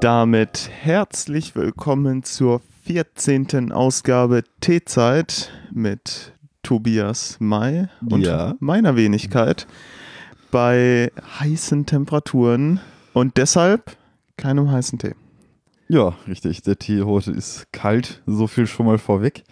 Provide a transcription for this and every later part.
damit herzlich willkommen zur 14. Ausgabe Teezeit mit Tobias May und meiner Wenigkeit bei heißen Temperaturen und deshalb keinem heißen Tee. Ja, richtig. Der Tee heute ist kalt, so viel schon mal vorweg.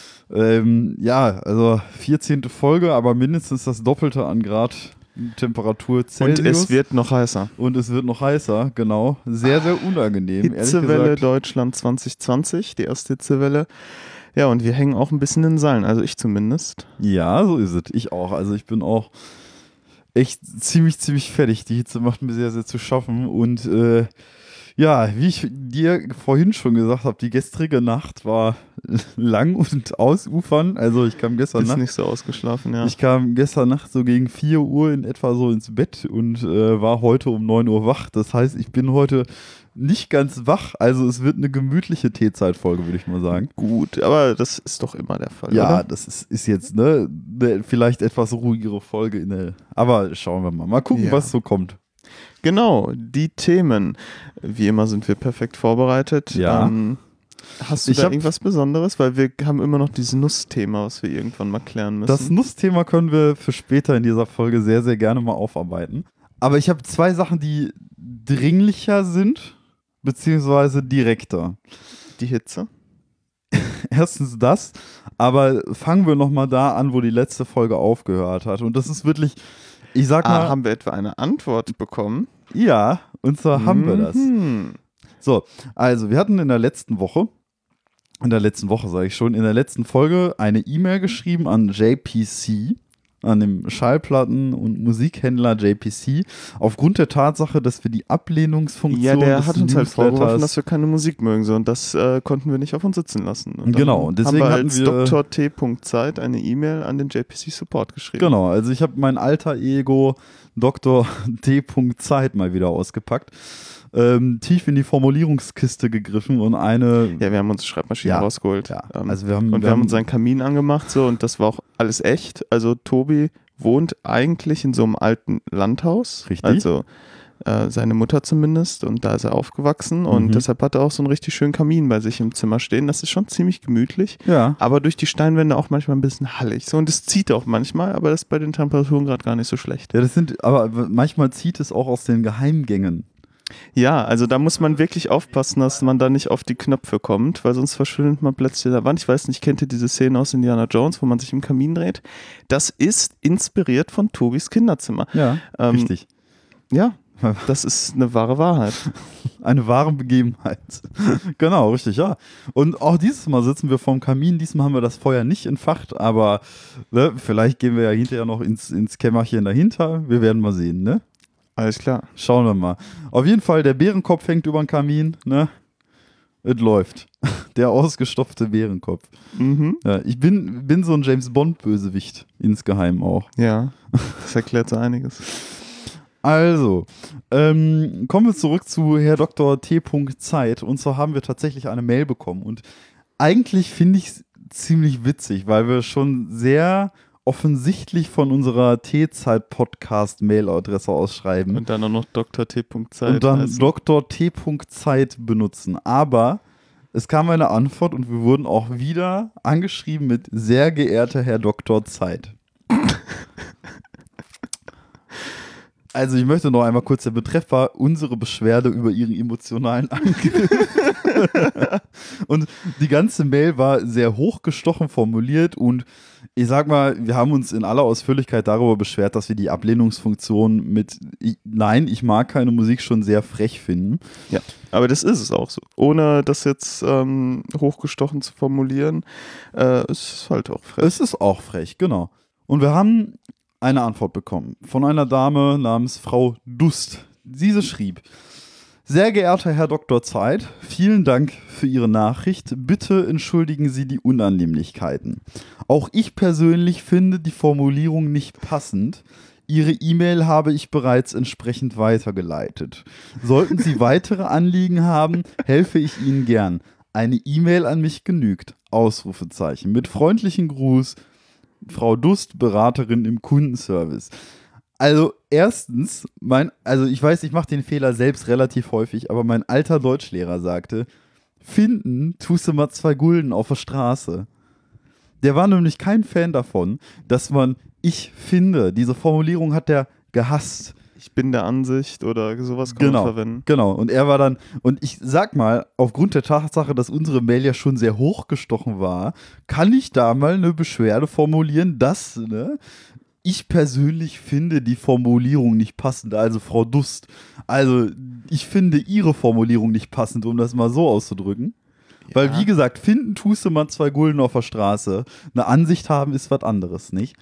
Also 14. Folge, aber mindestens das Doppelte an Grad Temperatur Celsius. Und es wird noch heißer. Und es wird noch heißer, genau. Sehr, sehr unangenehm. Hitzewelle Deutschland 2020, die erste Hitzewelle. Ja, und wir hängen auch ein bisschen in den Seilen, also ich zumindest. Ja, so ist es. Ich auch. Also ich bin auch echt ziemlich fertig. Die Hitze macht mir sehr, sehr zu schaffen. Und wie ich dir vorhin schon gesagt habe, die gestrige Nacht war lang und ausufern. Also ich kam gestern Nacht. Nicht so ausgeschlafen, ja. Ich kam gestern Nacht so gegen 4 Uhr in etwa so ins Bett und war heute um 9 Uhr wach. Das heißt, ich bin heute nicht ganz wach. Also es wird eine gemütliche Teezeitfolge, würde ich mal sagen. Gut, aber das ist doch immer der Fall, ja, oder? Das ist jetzt eine vielleicht etwas ruhigere Folge. Aber schauen wir mal. Mal gucken, was so kommt. Genau, die Themen. Wie immer sind wir perfekt vorbereitet. Ja. Hast du da irgendwas Besonderes? Weil wir haben immer noch dieses Nussthema, was wir irgendwann mal klären müssen. Das Nussthema können wir für später in dieser Folge sehr, sehr gerne mal aufarbeiten. Aber ich habe 2 Sachen, die dringlicher sind, beziehungsweise direkter. Die Hitze? Erstens das, aber fangen wir nochmal da an, wo die letzte Folge aufgehört hat. Und das ist wirklich, ich sag mal... haben wir etwa eine Antwort bekommen? Ja, und zwar haben wir das. So, also wir hatten in der letzten Folge eine E-Mail geschrieben an JPC, an dem Schallplatten- und Musikhändler JPC, aufgrund der Tatsache, dass wir die Ablehnungsfunktion der hat uns halt Newsletters vorgeworfen, dass wir keine Musik mögen, so, und das konnten wir nicht auf uns sitzen lassen. Und genau, und deswegen haben wir als wir Dr. T.Zeit eine E-Mail an den JPC Support geschrieben. Genau, also ich habe mein alter Ego Dr. T.Zeit mal wieder ausgepackt. Tief in die Formulierungskiste gegriffen und eine... Ja, wir haben uns Schreibmaschine rausgeholt. Ja. Also wir haben uns einen Kamin angemacht, so, und das war auch alles echt. Also Tobi wohnt eigentlich in so einem alten Landhaus. Richtig. Also seine Mutter zumindest, und da ist er aufgewachsen und deshalb hat er auch so einen richtig schönen Kamin bei sich im Zimmer stehen. Das ist schon ziemlich gemütlich, aber durch die Steinwände auch manchmal ein bisschen hallig. So, und es zieht auch manchmal, aber das ist bei den Temperaturen gerade gar nicht so schlecht. Ja, aber manchmal zieht es auch aus den Geheimgängen. Ja, also da muss man wirklich aufpassen, dass man da nicht auf die Knöpfe kommt, weil sonst verschwindet man plötzlich in der Wand. Ich weiß nicht, kennt ihr diese Szene aus Indiana Jones, wo man sich im Kamin dreht? Das ist inspiriert von Tobis Kinderzimmer. Ja, richtig. Ja, das ist eine wahre Wahrheit. Eine wahre Begebenheit. Genau, richtig, ja. Und auch dieses Mal sitzen wir vorm Kamin. Diesmal haben wir das Feuer nicht entfacht, aber vielleicht gehen wir ja hinterher noch ins Kämmerchen dahinter. Wir werden mal sehen, ne? Alles klar. Schauen wir mal. Auf jeden Fall, der Bärenkopf hängt über den Kamin, ne? Es läuft. Der ausgestopfte Bärenkopf. Ja, ich bin so ein James-Bond-Bösewicht, insgeheim auch. Ja, das erklärt so einiges. Also, kommen wir zurück zu Herr Dr. T.Zeit. Und zwar haben wir tatsächlich eine Mail bekommen. Und eigentlich finde ich es ziemlich witzig, weil wir schon sehr offensichtlich von unserer T-Zeit-Podcast-Mail-Adresse ausschreiben. Und dann auch noch Dr. T.Zeit. Und dann Dr. T.Zeit benutzen. Aber es kam eine Antwort und wir wurden auch wieder angeschrieben mit sehr geehrter Herr Dr. Zeit. Also ich möchte noch einmal kurz, der Betreff war unsere Beschwerde über Ihren emotionalen Angriff. Und die ganze Mail war sehr hochgestochen formuliert und ich sag mal, wir haben uns in aller Ausführlichkeit darüber beschwert, dass wir die Ablehnungsfunktion mit Nein, ich mag keine Musik schon sehr frech finden. Ja, aber das ist es auch so. Ohne das jetzt hochgestochen zu formulieren, ist es halt auch frech. Es ist auch frech, genau. Und wir haben eine Antwort bekommen von einer Dame namens Frau Dust. Diese schrieb: Sehr geehrter Herr Dr. Zeit, vielen Dank für Ihre Nachricht. Bitte entschuldigen Sie die Unannehmlichkeiten. Auch ich persönlich finde die Formulierung nicht passend. Ihre E-Mail habe ich bereits entsprechend weitergeleitet. Sollten Sie weitere Anliegen haben, helfe ich Ihnen gern. Eine E-Mail an mich genügt. Ausrufezeichen. Mit freundlichen Gruß, Frau Dust, Beraterin im Kundenservice. Also, erstens, ich weiß, ich mache den Fehler selbst relativ häufig, aber mein alter Deutschlehrer sagte, finden tust du mal 2 Gulden auf der Straße. Der war nämlich kein Fan davon, dass man ich finde, diese Formulierung hat der gehasst. Ich bin der Ansicht oder sowas kann man verwenden. Genau, und er war dann, und ich sag mal, aufgrund der Tatsache, dass unsere Mail ja schon sehr hochgestochen war, kann ich da mal eine Beschwerde formulieren, dass, ich persönlich finde die Formulierung nicht passend, also Frau Dust. Also, ich finde ihre Formulierung nicht passend, um das mal so auszudrücken. Ja. Weil, wie gesagt, finden tust du mal 2 Gulden auf der Straße. Eine Ansicht haben ist was anderes, nicht?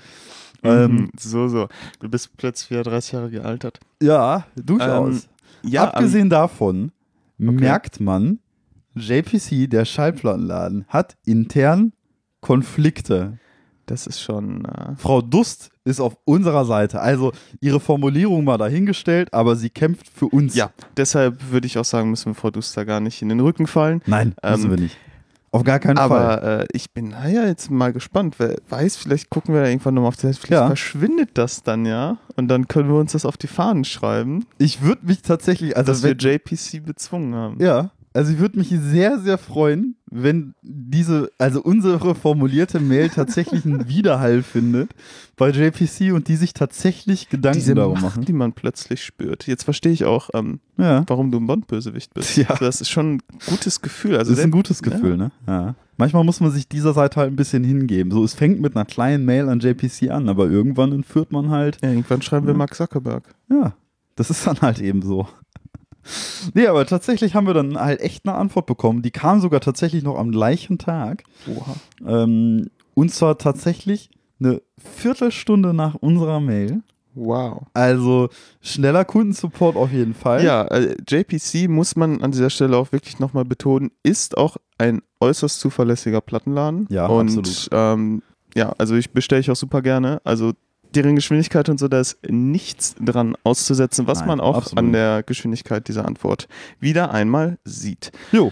So. Du bist plötzlich wieder 30 Jahre gealtert. Ja, durchaus. Abgesehen davon merkt man, JPC, der Schallplattenladen, hat intern Konflikte. Das ist schon... Frau Dust ist auf unserer Seite. Also ihre Formulierung mal dahingestellt, aber sie kämpft für uns. Ja, deshalb würde ich auch sagen, müssen wir Frau Dust da gar nicht in den Rücken fallen. Nein, müssen wir nicht. Auf gar keinen Fall. Aber ich bin jetzt mal gespannt. Wer weiß, vielleicht gucken wir da irgendwann nochmal auf die Seite. Vielleicht verschwindet das dann ja. Und dann können wir uns das auf die Fahnen schreiben. Ich würde mich tatsächlich... dass wir JPC bezwungen haben. Ja, also ich würde mich sehr, sehr freuen, wenn unsere formulierte Mail tatsächlich einen Widerhall findet bei JPC und die sich tatsächlich Gedanken darum machen. Die man plötzlich spürt. Jetzt verstehe ich auch, warum du ein Bond-Bösewicht bist. Ja. Das ist schon ein gutes Gefühl. Also das ist ein gutes Gefühl, ne? Ja. Manchmal muss man sich dieser Seite halt ein bisschen hingeben. So, es fängt mit einer kleinen Mail an JPC an, aber irgendwann entführt man halt... Ja, irgendwann schreiben wir Mark Zuckerberg. Ja, das ist dann halt eben so. Nee, aber tatsächlich haben wir dann halt echt eine Antwort bekommen. Die kam sogar tatsächlich noch am gleichen Tag. Oha. Und zwar tatsächlich eine Viertelstunde nach unserer Mail. Wow. Also schneller Kundensupport auf jeden Fall. Ja, JPC muss man an dieser Stelle auch wirklich nochmal betonen, ist auch ein äußerst zuverlässiger Plattenladen. Ja, und, absolut. Also bestelle ich auch super gerne. Also deren Geschwindigkeit und so, da ist nichts dran auszusetzen, was man auch absolut an der Geschwindigkeit dieser Antwort wieder einmal sieht. Jo.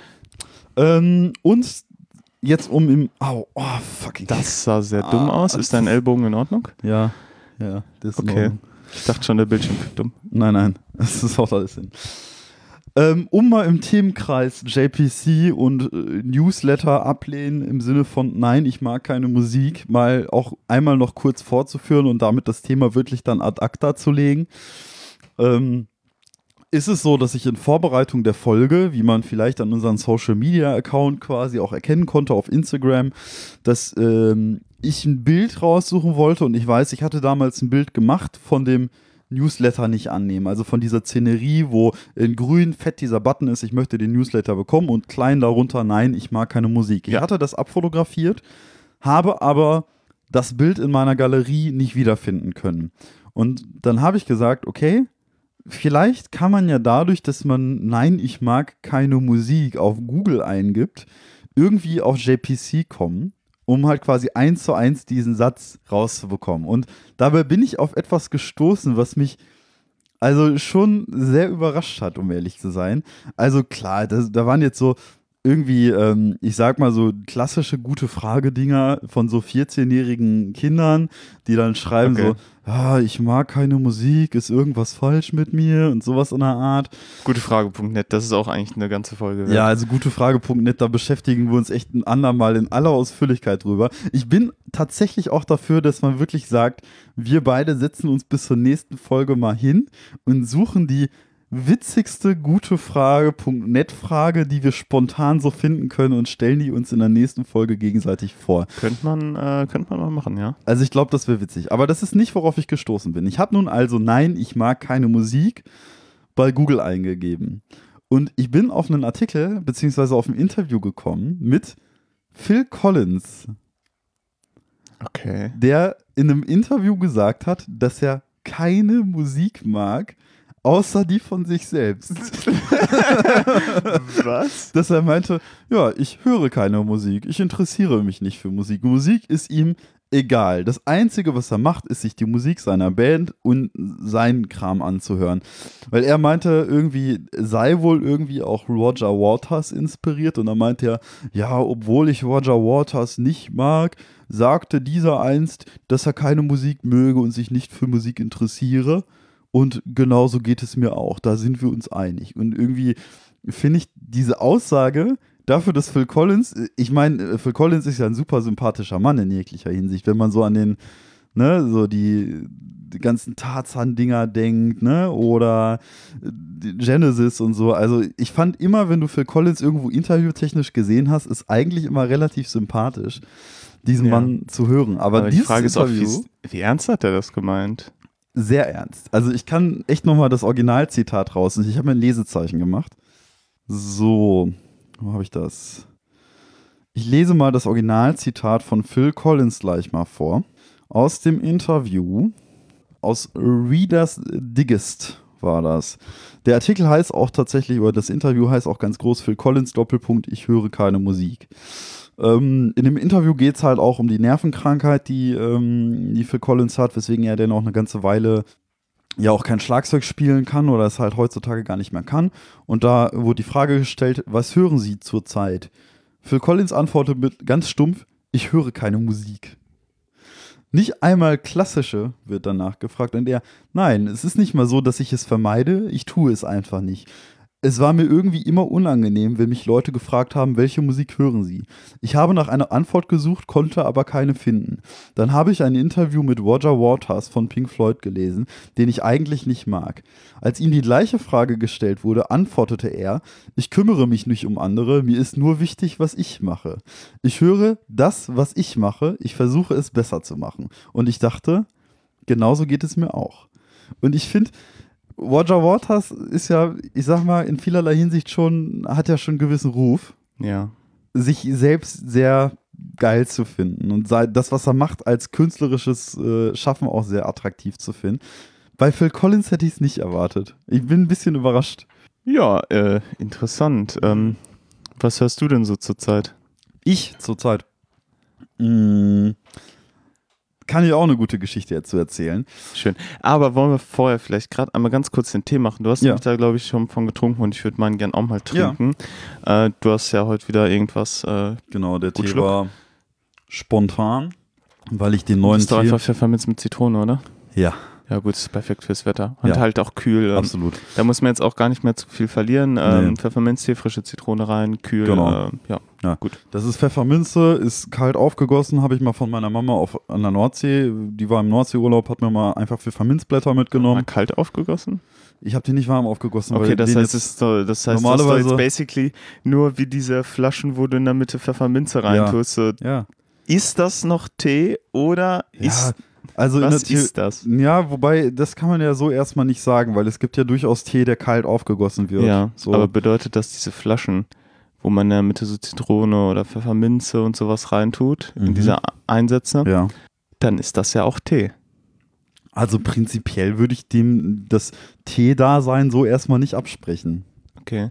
Und jetzt fucking. Das sah sehr dumm aus. Ist dein Ellbogen in Ordnung? Ja, das ist okay. In Ordnung. Ich dachte schon, der Bildschirm wird dumm. Nein, das ist auch alles hin. Um mal im Themenkreis JPC und Newsletter ablehnen im Sinne von nein, ich mag keine Musik, mal auch einmal noch kurz fortzuführen und damit das Thema wirklich dann ad acta zu legen, ist es so, dass ich in Vorbereitung der Folge, wie man vielleicht an unseren Social-Media-Account quasi auch erkennen konnte auf Instagram, dass ich ein Bild raussuchen wollte und ich weiß, ich hatte damals ein Bild gemacht von dem Newsletter nicht annehmen. Also von dieser Szenerie, wo in grün fett dieser Button ist, ich möchte den Newsletter bekommen und klein darunter, nein, ich mag keine Musik. Ich hatte das abfotografiert, habe aber das Bild in meiner Galerie nicht wiederfinden können. Und dann habe ich gesagt, okay, vielleicht kann man ja dadurch, dass man nein, ich mag keine Musik auf Google eingibt, irgendwie auf JPC kommen, um halt quasi 1:1 diesen Satz rauszubekommen. Und dabei bin ich auf etwas gestoßen, was mich also schon sehr überrascht hat, um ehrlich zu sein. Also klar, da waren jetzt so irgendwie, ich sag mal so klassische gute Frage-Dinger von so 14-jährigen Kindern, die dann schreiben so, ich mag keine Musik, ist irgendwas falsch mit mir und sowas in der Art. Gutefrage.net, das ist auch eigentlich eine ganze Folge wert. Ja, also Gutefrage.net, da beschäftigen wir uns echt ein andermal in aller Ausführlichkeit drüber. Ich bin tatsächlich auch dafür, dass man wirklich sagt, wir beide setzen uns bis zur nächsten Folge mal hin und suchen die witzigste Gutefrage.net-Frage, die wir spontan so finden können und stellen die uns in der nächsten Folge gegenseitig vor. Könnte man mal machen, ja. Also ich glaube, das wäre witzig. Aber das ist nicht, worauf ich gestoßen bin. Ich habe nun also nein, ich mag keine Musik bei Google eingegeben. Und ich bin auf einen Artikel beziehungsweise auf ein Interview gekommen mit Phil Collins. Okay. Der in einem Interview gesagt hat, dass er keine Musik mag, außer die von sich selbst. Was? Dass er meinte, ja, ich höre keine Musik, ich interessiere mich nicht für Musik. Musik ist ihm egal. Das Einzige, was er macht, ist, sich die Musik seiner Band und seinen Kram anzuhören. Weil er meinte, irgendwie sei wohl irgendwie auch Roger Waters inspiriert und er meinte er, ja, obwohl ich Roger Waters nicht mag, sagte dieser einst, dass er keine Musik möge und sich nicht für Musik interessiere. Und genauso geht es mir auch. Da sind wir uns einig. Und irgendwie finde ich diese Aussage dafür, dass Phil Collins, ich meine, Phil Collins ist ja ein super sympathischer Mann in jeglicher Hinsicht, wenn man so an den, ne, so die ganzen Tarzan-Dinger denkt, ne, oder Genesis und so. Also ich fand immer, wenn du Phil Collins irgendwo interviewtechnisch gesehen hast, ist eigentlich immer relativ sympathisch, diesen Mann zu hören. Aber die Frage ist auch, wie ernst hat er das gemeint? Sehr ernst. Also ich kann echt nochmal das Originalzitat raus. Ich habe mir ein Lesezeichen gemacht. So, wo habe ich das? Ich lese mal das Originalzitat von Phil Collins gleich mal vor. Aus dem Interview, aus Reader's Digest war das. Der Artikel heißt auch tatsächlich, oder das Interview heißt auch ganz groß, Phil Collins, Doppelpunkt, ich höre keine Musik. In dem Interview geht es halt auch um die Nervenkrankheit, die Phil Collins hat, weswegen er dann auch eine ganze Weile ja auch kein Schlagzeug spielen kann oder es halt heutzutage gar nicht mehr kann. Und da wurde die Frage gestellt, was hören Sie zurzeit? Phil Collins antwortet mit ganz stumpf, ich höre keine Musik. Nicht einmal klassische wird danach gefragt und nein, es ist nicht mal so, dass ich es vermeide, ich tue es einfach nicht. Es war mir irgendwie immer unangenehm, wenn mich Leute gefragt haben, welche Musik hören sie. Ich habe nach einer Antwort gesucht, konnte aber keine finden. Dann habe ich ein Interview mit Roger Waters von Pink Floyd gelesen, den ich eigentlich nicht mag. Als ihm die gleiche Frage gestellt wurde, antwortete er, ich kümmere mich nicht um andere, mir ist nur wichtig, was ich mache. Ich höre das, was ich mache, ich versuche es besser zu machen. Und ich dachte, genauso geht es mir auch. Und ich finde, Roger Waters ist ja, ich sag mal, in vielerlei Hinsicht hat ja schon einen gewissen Ruf. Ja. Sich selbst sehr geil zu finden und das, was er macht, als künstlerisches Schaffen auch sehr attraktiv zu finden. Bei Phil Collins hätte ich es nicht erwartet. Ich bin ein bisschen überrascht. Ja, interessant. Was hörst du denn so zurzeit? Ich zurzeit? Kann ich auch eine gute Geschichte dazu erzählen. Schön. Aber wollen wir vorher vielleicht gerade einmal ganz kurz den Tee machen? Du hast nämlich da, glaube ich, schon von getrunken und ich würde meinen gern auch mal trinken. Ja. Du hast ja heute wieder irgendwas. Genau, der Tee war spontan, weil ich den neuen Tee... Das ist doch einfach Pfefferminz mit Zitrone, oder? Ja. Ja gut, ist perfekt fürs Wetter. Und halt auch kühl. Absolut. Da muss man jetzt auch gar nicht mehr zu viel verlieren. Nee. Pfefferminztee, frische Zitrone rein, kühl. Genau. Ja, gut. Das ist Pfefferminze, ist kalt aufgegossen, habe ich mal von meiner Mama an der Nordsee. Die war im Nordseeurlaub, hat mir mal einfach Pfefferminzblätter mitgenommen. Mal kalt aufgegossen? Ich habe die nicht warm aufgegossen. Okay, das heißt, das ist jetzt basically nur wie diese Flaschen, wo du in der Mitte Pfefferminze reintust. Ja. Ist das noch Tee oder ist... Also was ist das? Ja, wobei, das kann man ja so erstmal nicht sagen, weil es gibt ja durchaus Tee, der kalt aufgegossen wird. Ja, so. Aber bedeutet das, diese Flaschen, wo man in der Mitte so Zitrone oder Pfefferminze und sowas reintut, in diese Einsätze, dann ist das ja auch Tee. Also prinzipiell würde ich dem das Tee-Dasein so erstmal nicht absprechen. Okay.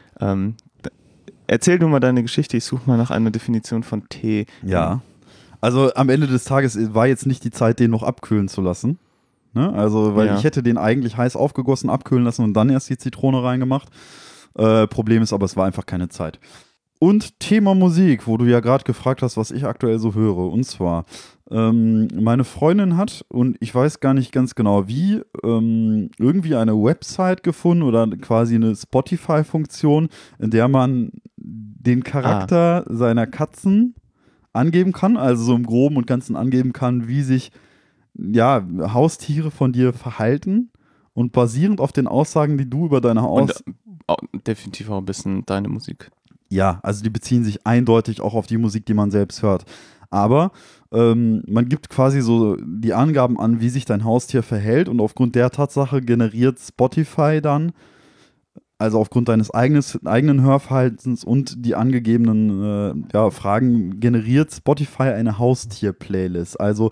Erzähl du mal deine Geschichte, ich suche mal nach einer Definition von Tee. Ja. Also am Ende des Tages war jetzt nicht die Zeit, den noch abkühlen zu lassen. Ne? Also, weil ich hätte den eigentlich heiß aufgegossen, abkühlen lassen und dann erst die Zitrone reingemacht. Problem ist aber, es war einfach keine Zeit. Und Thema Musik, wo du ja gerade gefragt hast, was ich aktuell so höre. Und zwar, meine Freundin hat, und ich weiß gar nicht ganz genau wie, irgendwie eine Website gefunden oder quasi eine Spotify-Funktion, in der man den Charakter seiner Katzen angeben kann, also so im Groben und Ganzen angeben kann, wie sich Haustiere von dir verhalten und basierend auf den Aussagen, die du über deine definitiv auch ein bisschen deine Musik. Ja, also die beziehen sich eindeutig auch auf die Musik, die man selbst hört. Aber man gibt quasi so die Angaben an, wie sich dein Haustier verhält und aufgrund der Tatsache generiert Spotify dann, also aufgrund deines eigenen Hörverhaltens und die angegebenen Fragen, generiert Spotify eine Haustier-Playlist. Also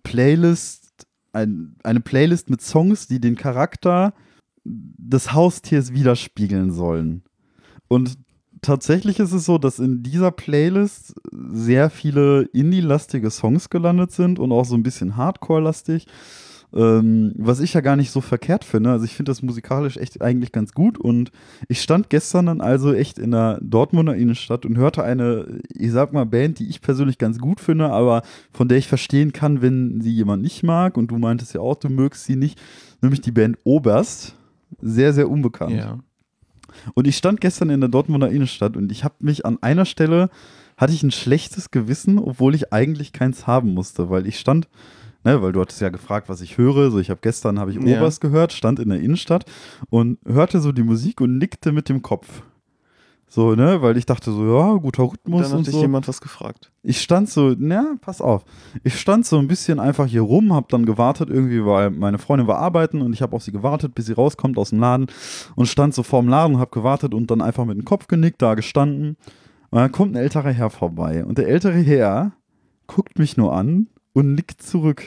eine Playlist mit Songs, die den Charakter des Haustiers widerspiegeln sollen. Und tatsächlich ist es so, dass in dieser Playlist sehr viele Indie-lastige Songs gelandet sind und auch so ein bisschen Hardcore-lastig. Was ich ja gar nicht so verkehrt finde. Also ich finde das musikalisch echt eigentlich ganz gut. Und ich stand gestern dann also echt in der Dortmunder Innenstadt und hörte eine, ich sag mal, Band, die ich persönlich ganz gut finde, aber von der ich verstehen kann, wenn sie jemand nicht mag. Und du meintest ja auch, du mögst sie nicht. Nämlich die Band Oberst. Sehr, sehr unbekannt. Ja. Und ich stand gestern in der Dortmunder Innenstadt und ich habe mich an einer Stelle, hatte ich ein schlechtes Gewissen, obwohl ich eigentlich keins haben musste, weil ich stand, ne, weil du hattest ja gefragt, was ich höre, so gestern habe ich Oberst gehört, stand in der Innenstadt und hörte so die Musik und nickte mit dem Kopf. So, ne, weil ich dachte so, ja, guter Rhythmus und so. Dann hat dich jemand was gefragt. Ich stand so, pass auf. Ich stand so ein bisschen einfach hier rum, hab dann gewartet irgendwie, weil meine Freundin war arbeiten und ich habe auf sie gewartet, bis sie rauskommt aus dem Laden und stand so vorm Laden und hab gewartet und dann einfach mit dem Kopf genickt, da gestanden. Und dann kommt ein älterer Herr vorbei und der ältere Herr guckt mich nur an und nickt zurück.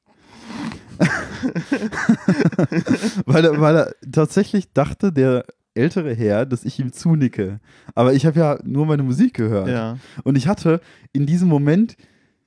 weil er tatsächlich dachte, der ältere Herr, dass ich ihm zunicke. Aber ich habe ja nur meine Musik gehört. Ja. Und ich hatte in diesem Moment,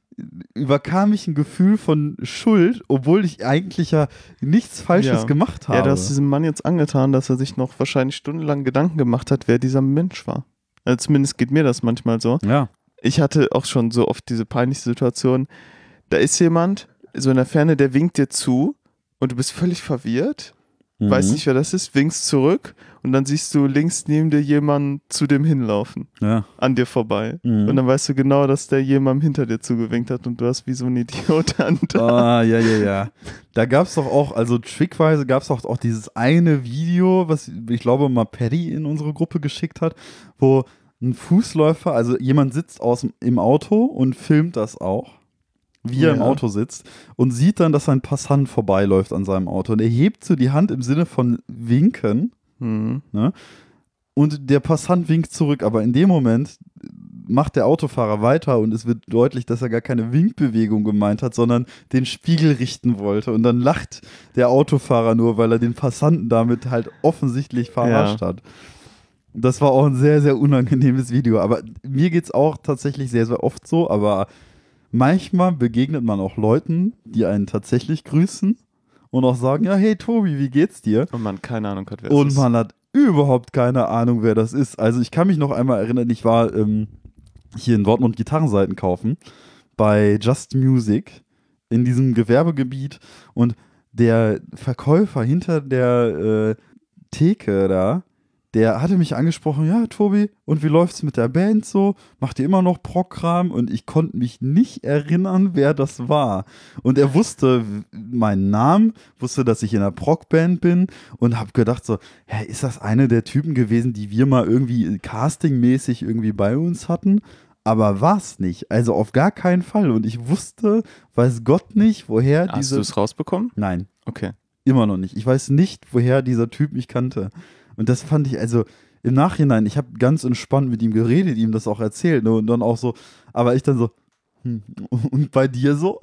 überkam mich ein Gefühl von Schuld, obwohl ich eigentlich ja nichts Falsches gemacht habe. Ja, du hast diesem Mann jetzt angetan, dass er sich noch wahrscheinlich stundenlang Gedanken gemacht hat, wer dieser Mensch war. Also zumindest geht mir das manchmal so. Ja. Ich hatte auch schon so oft diese peinliche Situation, da ist jemand, so in der Ferne, der winkt dir zu und du bist völlig verwirrt, weißt nicht, wer das ist, winkst zurück und dann siehst du links neben dir jemanden zu dem hinlaufen, an dir vorbei. Und dann weißt du genau, dass der jemandem hinter dir zugewinkt hat und du hast wie so ein Idiot an. Ja. Da gab es doch auch, also trickweise gab es auch dieses eine Video, was ich glaube mal Paddy in unsere Gruppe geschickt hat, wo ein Fußläufer, also jemand sitzt im Auto und filmt das auch, wie er im Auto sitzt und sieht dann, dass ein Passant vorbeiläuft an seinem Auto und er hebt so die Hand im Sinne von winken, ne? Und der Passant winkt zurück, aber in dem Moment macht der Autofahrer weiter und es wird deutlich, dass er gar keine Winkbewegung gemeint hat, sondern den Spiegel richten wollte und dann lacht der Autofahrer nur, weil er den Passanten damit halt offensichtlich verarscht hat. Das war auch ein sehr, sehr unangenehmes Video, aber mir geht's auch tatsächlich sehr, sehr oft so, aber manchmal begegnet man auch Leuten, die einen tatsächlich grüßen und auch sagen, ja, hey Tobi, wie geht's dir? Und man keine Ahnung hat, wer das ist. Und man hat überhaupt keine Ahnung, wer das ist. Also ich kann mich noch einmal erinnern, ich war hier in Dortmund Gitarrenseiten kaufen bei Just Music in diesem Gewerbegebiet und der Verkäufer hinter der Theke da, der hatte mich angesprochen, ja, Tobi, und wie läuft's mit der Band so? Macht ihr immer noch Prog-Kram? Und ich konnte mich nicht erinnern, wer das war. Und er wusste meinen Namen, wusste, dass ich in einer Prog-Band bin und habe gedacht so, hä, ist das eine der Typen gewesen, die wir mal irgendwie castingmäßig irgendwie bei uns hatten? Aber war's nicht. Also auf gar keinen Fall. Und ich wusste, weiß Gott nicht, woher Hast du es rausbekommen? Nein. Okay. Immer noch nicht. Ich weiß nicht, woher dieser Typ mich kannte. Und das fand ich, also im Nachhinein, ich habe ganz entspannt mit ihm geredet, ihm das auch erzählt, ne? Und dann auch so, aber ich dann so, und bei dir so?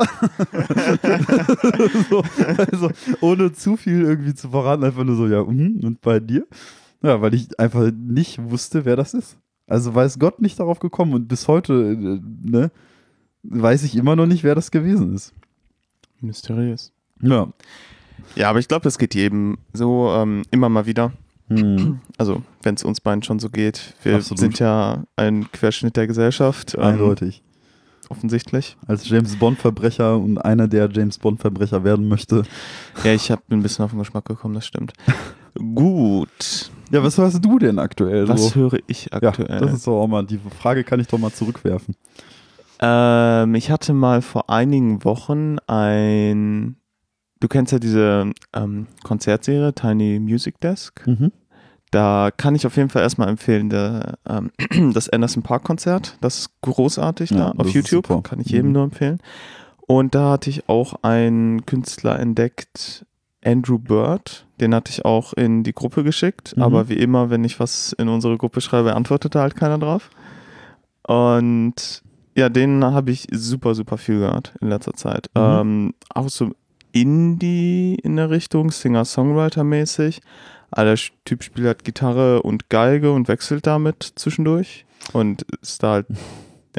also ohne zu viel irgendwie zu verraten, einfach nur so, ja, und bei dir? Ja, weil ich einfach nicht wusste, wer das ist. Also weiß Gott nicht darauf gekommen und bis heute, ne, weiß ich immer noch nicht, wer das gewesen ist. Mysteriös. Ja. Ja, aber ich glaube, das geht jedem so immer mal wieder. Also, wenn es uns beiden schon so geht. Wir sind ja ein Querschnitt der Gesellschaft. Eindeutig. Offensichtlich. Als James-Bond-Verbrecher und einer, der James-Bond-Verbrecher werden möchte. Ja, ich habe ein bisschen auf den Geschmack gekommen, das stimmt. Gut. Ja, was hörst du denn aktuell? Was höre ich aktuell? Ja, das ist doch auch mal, die Frage kann ich doch mal zurückwerfen. Ich hatte mal vor einigen Wochen du kennst ja diese Konzertserie Tiny Music Desk. Da kann ich auf jeden Fall erstmal empfehlen, das Anderson Park Konzert. Das ist großartig da auf YouTube. Kann ich jedem nur empfehlen. Und da hatte ich auch einen Künstler entdeckt, Andrew Bird. Den hatte ich auch in die Gruppe geschickt. Aber wie immer, wenn ich was in unsere Gruppe schreibe, antwortete halt keiner drauf. Und ja, den habe ich super, super viel gehört in letzter Zeit. Auch so Indie in der Richtung, Singer-Songwriter-mäßig. Der Typ spielt halt Gitarre und Geige und wechselt damit zwischendurch. Und ist da halt, ja.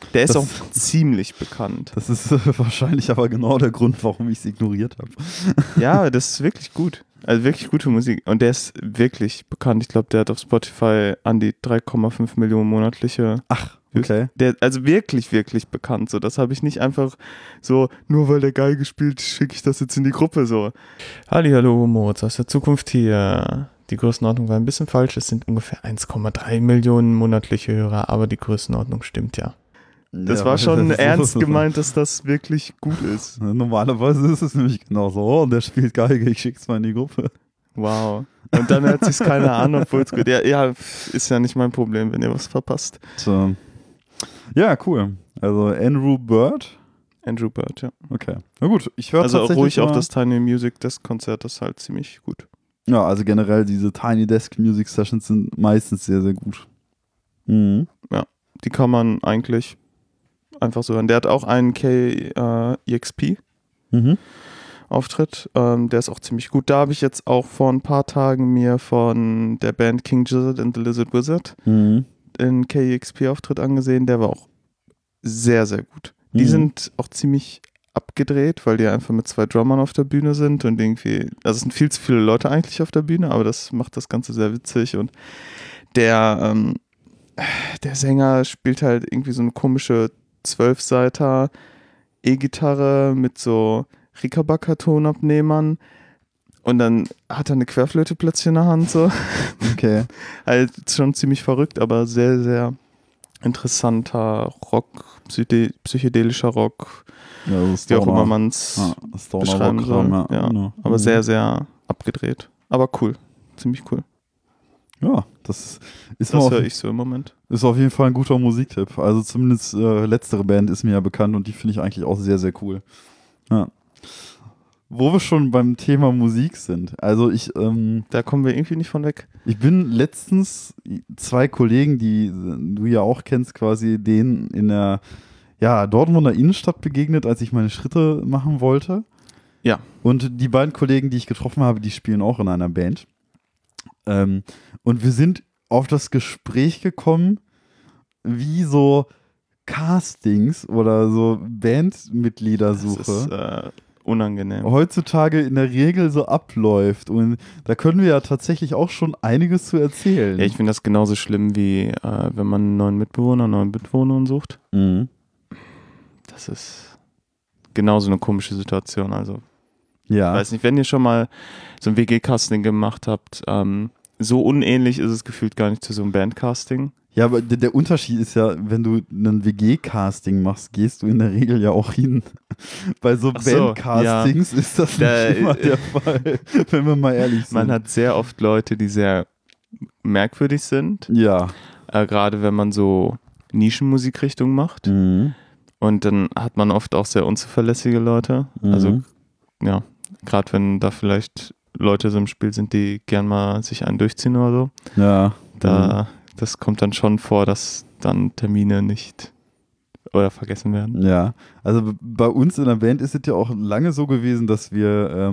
Der ist auch ziemlich bekannt. Das ist wahrscheinlich aber genau der Grund, warum ich es ignoriert habe. Ja, das ist wirklich gut. Also wirklich gute Musik. Und der ist wirklich bekannt. Ich glaube, der hat auf Spotify an die 3,5 Millionen monatliche. Ach, okay. Also wirklich, wirklich bekannt. So, das habe ich nicht einfach so, nur weil der Geige spielt, schicke ich das jetzt in die Gruppe so. Hallo, Moritz aus der Zukunft hier. Die Größenordnung war ein bisschen falsch. Es sind ungefähr 1,3 Millionen monatliche Hörer, aber die Größenordnung stimmt ja. Das war schon ernst gemeint, dass das wirklich gut ist. Normalerweise ist es nämlich genau so. Oh, und der spielt Geige, ich schick's mal in die Gruppe. Wow. Und dann hört sich's keiner an, obwohl es gut ist. Ja, ist ja nicht mein Problem, wenn ihr was verpasst. So. Ja, cool. Also Andrew Bird, ja. Okay. Na gut, ich höre also tatsächlich ruhig auch das Tiny Music Desk Konzert, das ist halt ziemlich gut. Ja, also generell diese Tiny Desk Music Sessions sind meistens sehr, sehr gut. Mhm. Ja, die kann man eigentlich einfach so hören. Der hat auch einen KEXP Auftritt. Der ist auch ziemlich gut. Da habe ich jetzt auch vor ein paar Tagen mir von der Band King Gizzard and the Lizard Wizard den KEXP Auftritt angesehen. Der war auch sehr, sehr gut. Die sind auch ziemlich abgedreht, weil die einfach mit 2 Drummern auf der Bühne sind und irgendwie, also es sind viel zu viele Leute eigentlich auf der Bühne, aber das macht das Ganze sehr witzig und der Sänger spielt halt irgendwie so eine komische 12-Seiter E-Gitarre mit so Rickenbacker-Tonabnehmern und dann hat er eine Querflöte plötzlich in der Hand so. Okay. Halt schon ziemlich verrückt, aber sehr, sehr interessanter Rock, psychedelischer Rock, ja, wie auch immer man es beschreiben soll. Ja. Aber sehr, sehr abgedreht. Aber cool. Ziemlich cool. Ja, das höre ich so im Moment. Ist auf jeden Fall ein guter Musiktipp. Also zumindest letztere Band ist mir ja bekannt und die finde ich eigentlich auch sehr, sehr cool. Ja. Wo wir schon beim Thema Musik sind. Also da kommen wir irgendwie nicht von weg. Ich bin letztens 2 Kollegen, die du ja auch kennst, quasi denen in der Dortmunder Innenstadt begegnet, als ich meine Schritte machen wollte. Ja. Und die beiden Kollegen, die ich getroffen habe, die spielen auch in einer Band. Und wir sind auf das Gespräch gekommen, wie so Castings oder so Bandmitgliedersuche. Das ist unangenehm. Heutzutage in der Regel so abläuft. Und da können wir ja tatsächlich auch schon einiges zu erzählen. Ja, ich finde das genauso schlimm, wie wenn man einen neuen Mitbewohnerin sucht. Mhm. Das ist genauso eine komische Situation. Also, ja. Ich weiß nicht, wenn ihr schon mal so ein WG-Casting gemacht habt, so unähnlich ist es gefühlt gar nicht zu so einem Bandcasting. Ja, aber der Unterschied ist ja, wenn du ein WG-Casting machst, gehst du in der Regel ja auch hin. Bei so Bandcastings ist das nicht immer der Fall, wenn wir mal ehrlich sind. Man hat sehr oft Leute, die sehr merkwürdig sind. Ja. Gerade wenn man so Nischenmusikrichtungen macht. Mhm. Und dann hat man oft auch sehr unzuverlässige Leute. Mhm. Also, ja, gerade wenn da vielleicht Leute so im Spiel sind, die gern mal sich einen durchziehen oder so. Ja. Das kommt dann schon vor, dass dann Termine nicht oder vergessen werden. Ja, also bei uns in der Band ist es ja auch lange so gewesen, dass wir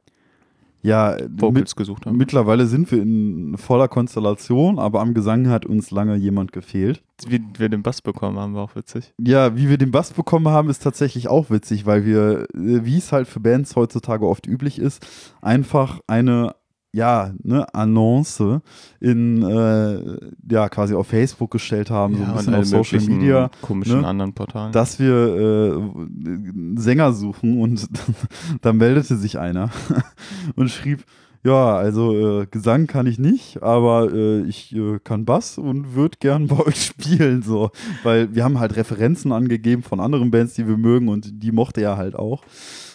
Vocals gesucht haben. Mittlerweile sind wir in voller Konstellation, aber am Gesang hat uns lange jemand gefehlt. Wie wir den Bass bekommen haben, war auch witzig. Ja, wie wir den Bass bekommen haben, ist tatsächlich auch witzig, weil wir, wie es halt für Bands heutzutage oft üblich ist, einfach eine Annonce in quasi auf Facebook gestellt haben, so ein bisschen auf Social Media, komischen anderen Portalen, dass wir Sänger suchen und dann meldete sich einer und schrieb, ja, also Gesang kann ich nicht, aber ich kann Bass und würde gern bei euch spielen, so, weil wir haben halt Referenzen angegeben von anderen Bands, die wir mögen und die mochte er halt auch.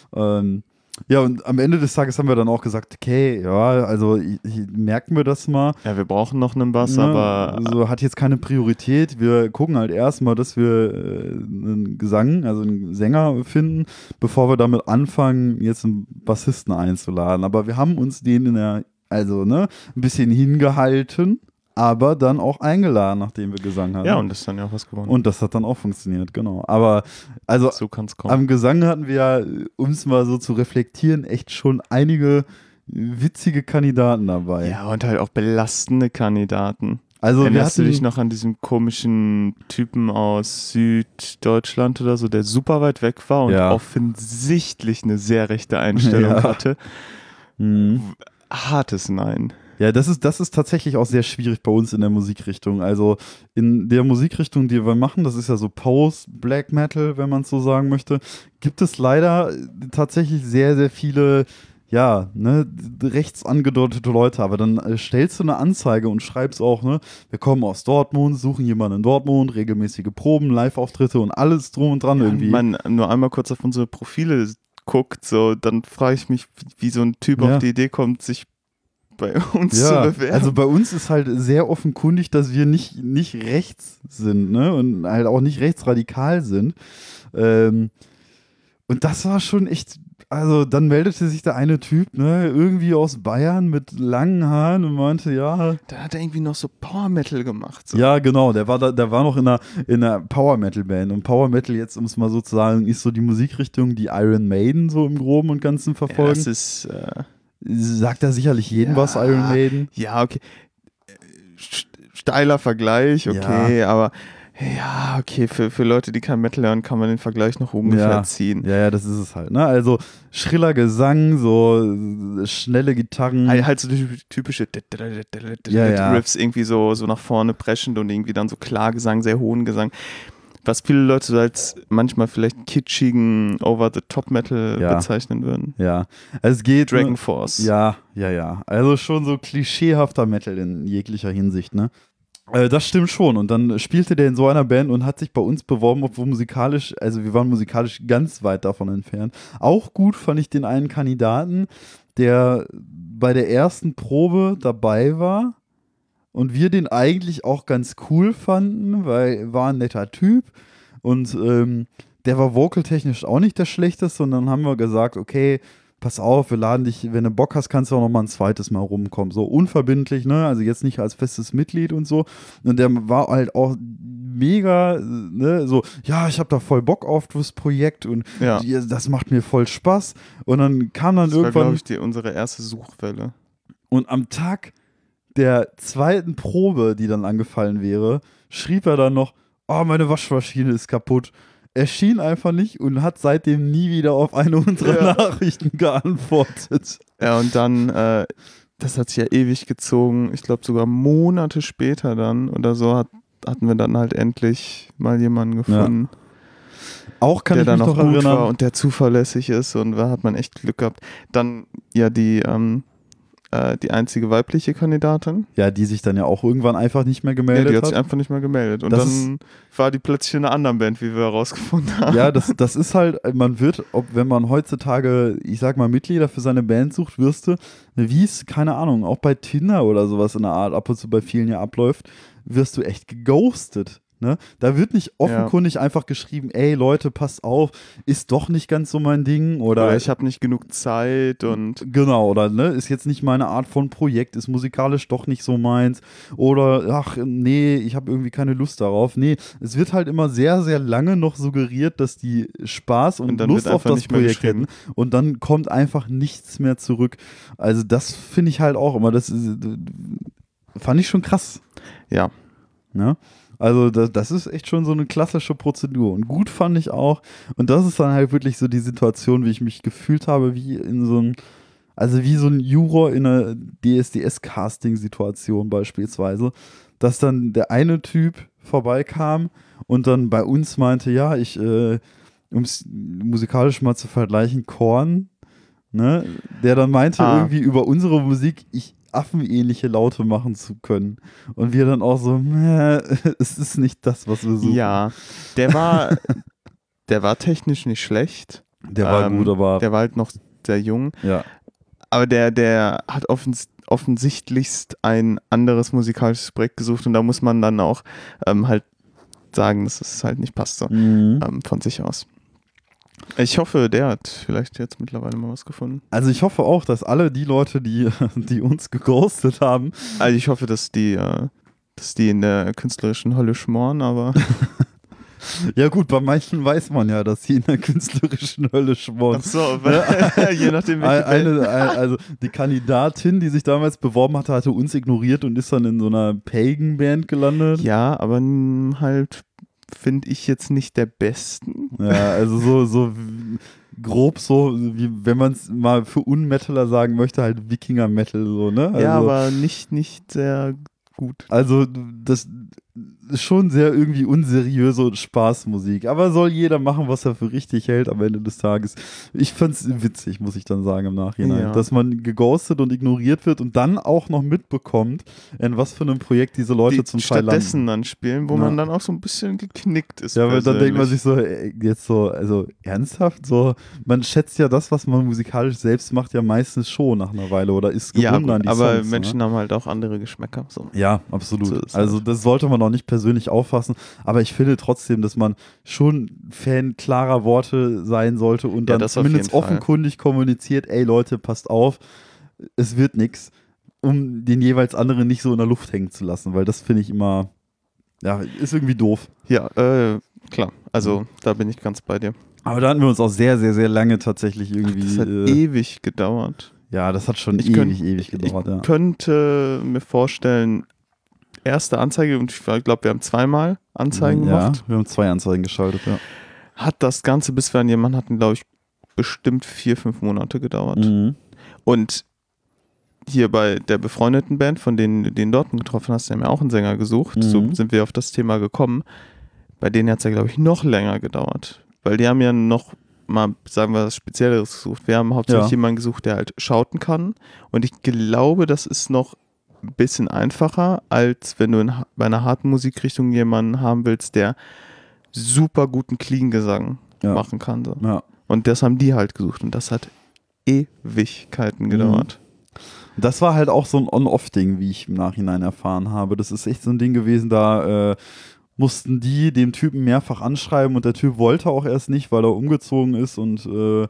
Ja, und am Ende des Tages haben wir dann auch gesagt, okay, ja, also ich merken wir das mal. Ja, wir brauchen noch einen Bass, aber so hat jetzt keine Priorität. Wir gucken halt erstmal, dass wir einen einen Sänger finden, bevor wir damit anfangen, jetzt einen Bassisten einzuladen. Aber wir haben uns den ein bisschen hingehalten, aber dann auch eingeladen, nachdem wir Gesang hatten. Ja, und das ist dann ja auch was geworden. Und das hat dann auch funktioniert, genau. Aber also so kann's kommen. Am Gesang hatten wir ja, um es mal so zu reflektieren, echt schon einige witzige Kandidaten dabei. Ja, und halt auch belastende Kandidaten. Also erinnerst du dich noch an diesen komischen Typen aus Süddeutschland oder so, der super weit weg war und offensichtlich eine sehr rechte Einstellung hatte? Hartes Nein. Ja, das ist tatsächlich auch sehr schwierig bei uns in der Musikrichtung. Also in der Musikrichtung, die wir machen, das ist ja so Post-Black Metal, wenn man es so sagen möchte, gibt es leider tatsächlich sehr, sehr viele, rechts angedeutete Leute. Aber dann stellst du eine Anzeige und schreibst auch, ne, wir kommen aus Dortmund, suchen jemanden in Dortmund, regelmäßige Proben, Live-Auftritte und alles drum und dran irgendwie. Wenn man nur einmal kurz auf unsere Profile guckt, so, dann frage ich mich, wie so ein Typ auf die Idee kommt, sich bei uns zu bewerben. Also bei uns ist halt sehr offenkundig, dass wir nicht rechts sind, ne? Und halt auch nicht rechtsradikal sind. Und das war schon echt, also dann meldete sich der eine Typ, ne, irgendwie aus Bayern mit langen Haaren und meinte, ja. Da hat er irgendwie noch so Power Metal gemacht. So. Ja, genau, der war noch in einer Power Metal Band. Und Power Metal, jetzt um es mal so zu sagen, ist so die Musikrichtung, die Iron Maiden so im Groben und Ganzen verfolgen. Ja, das ist sagt da sicherlich jedem was, Iron Maiden? Ja, okay. Steiler Vergleich, okay, aber ja, okay, für Leute, die kein Metal hören, kann man den Vergleich noch ungefähr ziehen. Ja, das ist es halt, ne? Also schriller Gesang, so schnelle Gitarren. Halt so die typische Riffs irgendwie so nach vorne preschend und irgendwie dann so Klargesang, sehr hohen Gesang. Was viele Leute so als manchmal vielleicht kitschigen Over-the-Top-Metal bezeichnen würden. Ja, also es geht. Dragon Force. Ja. Also schon so klischeehafter Metal in jeglicher Hinsicht, ne? Das stimmt schon. Und dann spielte der in so einer Band und hat sich bei uns beworben, obwohl musikalisch, also wir waren musikalisch ganz weit davon entfernt. Auch gut fand ich den einen Kandidaten, der bei der ersten Probe dabei war. Und wir den eigentlich auch ganz cool fanden, weil war ein netter Typ und der war vocaltechnisch auch nicht der Schlechteste und dann haben wir gesagt, okay, pass auf, wir laden dich, wenn du Bock hast, kannst du auch noch mal ein zweites Mal rumkommen, so unverbindlich, ne, also jetzt nicht als festes Mitglied und so und der war halt auch mega, ne, so, ja, ich habe da voll Bock auf das Projekt und das macht mir voll Spaß und dann kam dann irgendwann... Das war, glaube ich, unsere erste Suchwelle. Und am Tag der zweiten Probe, die dann angefallen wäre, schrieb er dann noch, oh, meine Waschmaschine ist kaputt. Er schien einfach nicht und hat seitdem nie wieder auf eine unserer Nachrichten geantwortet. Ja, und dann, das hat sich ja ewig gezogen, ich glaube sogar Monate später dann oder so, hatten wir dann halt endlich mal jemanden gefunden. Ja. Auch kann der ich mich noch noch gut erinnern. war und der zuverlässig ist und da hat man echt Glück gehabt. Dann ja die einzige weibliche Kandidatin. Ja, die sich dann ja auch irgendwann einfach nicht mehr gemeldet hat. Ja, die hat sich einfach nicht mehr gemeldet. Und dann war die plötzlich in einer anderen Band, wie wir herausgefunden haben. Ja, das ist halt, man wird, wenn man heutzutage, ich sag mal, Mitglieder für seine Band sucht, wirst du, wie es, keine Ahnung, auch bei Tinder oder sowas in der Art ab und zu bei vielen ja abläuft, wirst du echt geghostet. Ne? Da wird nicht offenkundig einfach geschrieben, ey Leute, passt auf, ist doch nicht ganz so mein Ding oder ich habe nicht genug Zeit und genau, oder ne, ist jetzt nicht meine Art von Projekt, ist musikalisch doch nicht so meins oder ach nee, ich habe irgendwie keine Lust darauf. Nee, es wird halt immer sehr, sehr lange noch suggeriert, dass die Spaß und Lust auf das Projekt hätten und dann kommt einfach nichts mehr zurück. Also das finde ich halt auch immer, fand ich schon krass. Ja. Ne? Also das ist echt schon so eine klassische Prozedur und gut fand ich auch und das ist dann halt wirklich so die Situation, wie ich mich gefühlt habe, wie so ein Juror in einer DSDS-Casting-Situation beispielsweise, dass dann der eine Typ vorbeikam und dann bei uns meinte, ja, um es musikalisch mal zu vergleichen, Korn, ne, der dann meinte irgendwie über unsere Musik, affenähnliche Laute machen zu können. Und wir dann auch so, es ist nicht das, was wir suchen. Ja, der war technisch nicht schlecht. Der war gut, aber... Der war halt noch sehr jung. Ja. Aber der hat offensichtlichst ein anderes musikalisches Projekt gesucht und da muss man dann auch halt sagen, dass es halt nicht passte von sich aus. Ich hoffe, der hat vielleicht jetzt mittlerweile mal was gefunden. Also ich hoffe auch, dass alle die Leute, die uns geghostet haben. Also ich hoffe, dass die in der künstlerischen Hölle schmoren, aber Ja gut, bei manchen weiß man ja, dass sie in der künstlerischen Hölle schmoren. Ach so, je nachdem also die Kandidatin, die sich damals beworben hatte, hatte uns ignoriert und ist dann in so einer Pagan-Band gelandet. Ja, aber halt finde ich jetzt nicht der Besten. Ja, also so grob so, wie wenn man es mal für Unmetaler sagen möchte, halt Wikinger-Metal so, ne? Also, ja, aber nicht sehr gut. Also das ist schon sehr irgendwie unseriöse Spaßmusik. Aber soll jeder machen, was er für richtig hält am Ende des Tages. Ich fand's witzig, muss ich dann sagen im Nachhinein. Ja. Dass man geghostet und ignoriert wird und dann auch noch mitbekommt, in was für einem Projekt diese Leute zum Teil landen. Stattdessen dann spielen, wo man dann auch so ein bisschen geknickt ist. Ja, weil dann denkt man sich so, jetzt so, also ernsthaft, so, man schätzt ja das, was man musikalisch selbst macht, ja meistens schon nach einer Weile oder ist gebunden an die aber Songs, Menschen haben halt auch andere Geschmäcker. So. Ja, absolut. So also das sollte man auch nicht persönlich auffassen, aber ich finde trotzdem, dass man schon Fan klarer Worte sein sollte und dann zumindest offenkundig kommuniziert, ey Leute, passt auf, es wird nix, um den jeweils anderen nicht so in der Luft hängen zu lassen, weil das finde ich immer, ja, ist irgendwie doof. Ja, klar, also da bin ich ganz bei dir. Aber da hatten wir uns auch sehr, sehr, sehr lange tatsächlich irgendwie. Das hat ewig gedauert. Ja, das hat schon ewig gedauert. Ich könnte mir vorstellen, erste Anzeige, und ich glaube, wir haben zweimal Anzeigen gemacht. Ja, wir haben 2 Anzeigen geschaltet, ja. Hat das Ganze, bis wir an jemanden hatten, glaube ich, bestimmt 4-5 Monate gedauert. Mhm. Und hier bei der befreundeten Band, von denen du den dort getroffen hast, die haben ja auch einen Sänger gesucht. Mhm. So sind wir auf das Thema gekommen. Bei denen hat es ja, glaube ich, noch länger gedauert. Weil die haben ja noch mal, sagen wir, was Spezielleres gesucht. Wir haben hauptsächlich jemanden gesucht, der halt schauten kann. Und ich glaube, das ist noch ein bisschen einfacher, als wenn du bei einer harten Musikrichtung jemanden haben willst, der super guten Clean-Gesang machen kann. So. Ja. Und das haben die halt gesucht. Und das hat Ewigkeiten gedauert. Das war halt auch so ein On-Off-Ding, wie ich im Nachhinein erfahren habe. Das ist echt so ein Ding gewesen, da mussten die dem Typen mehrfach anschreiben und der Typ wollte auch erst nicht, weil er umgezogen ist und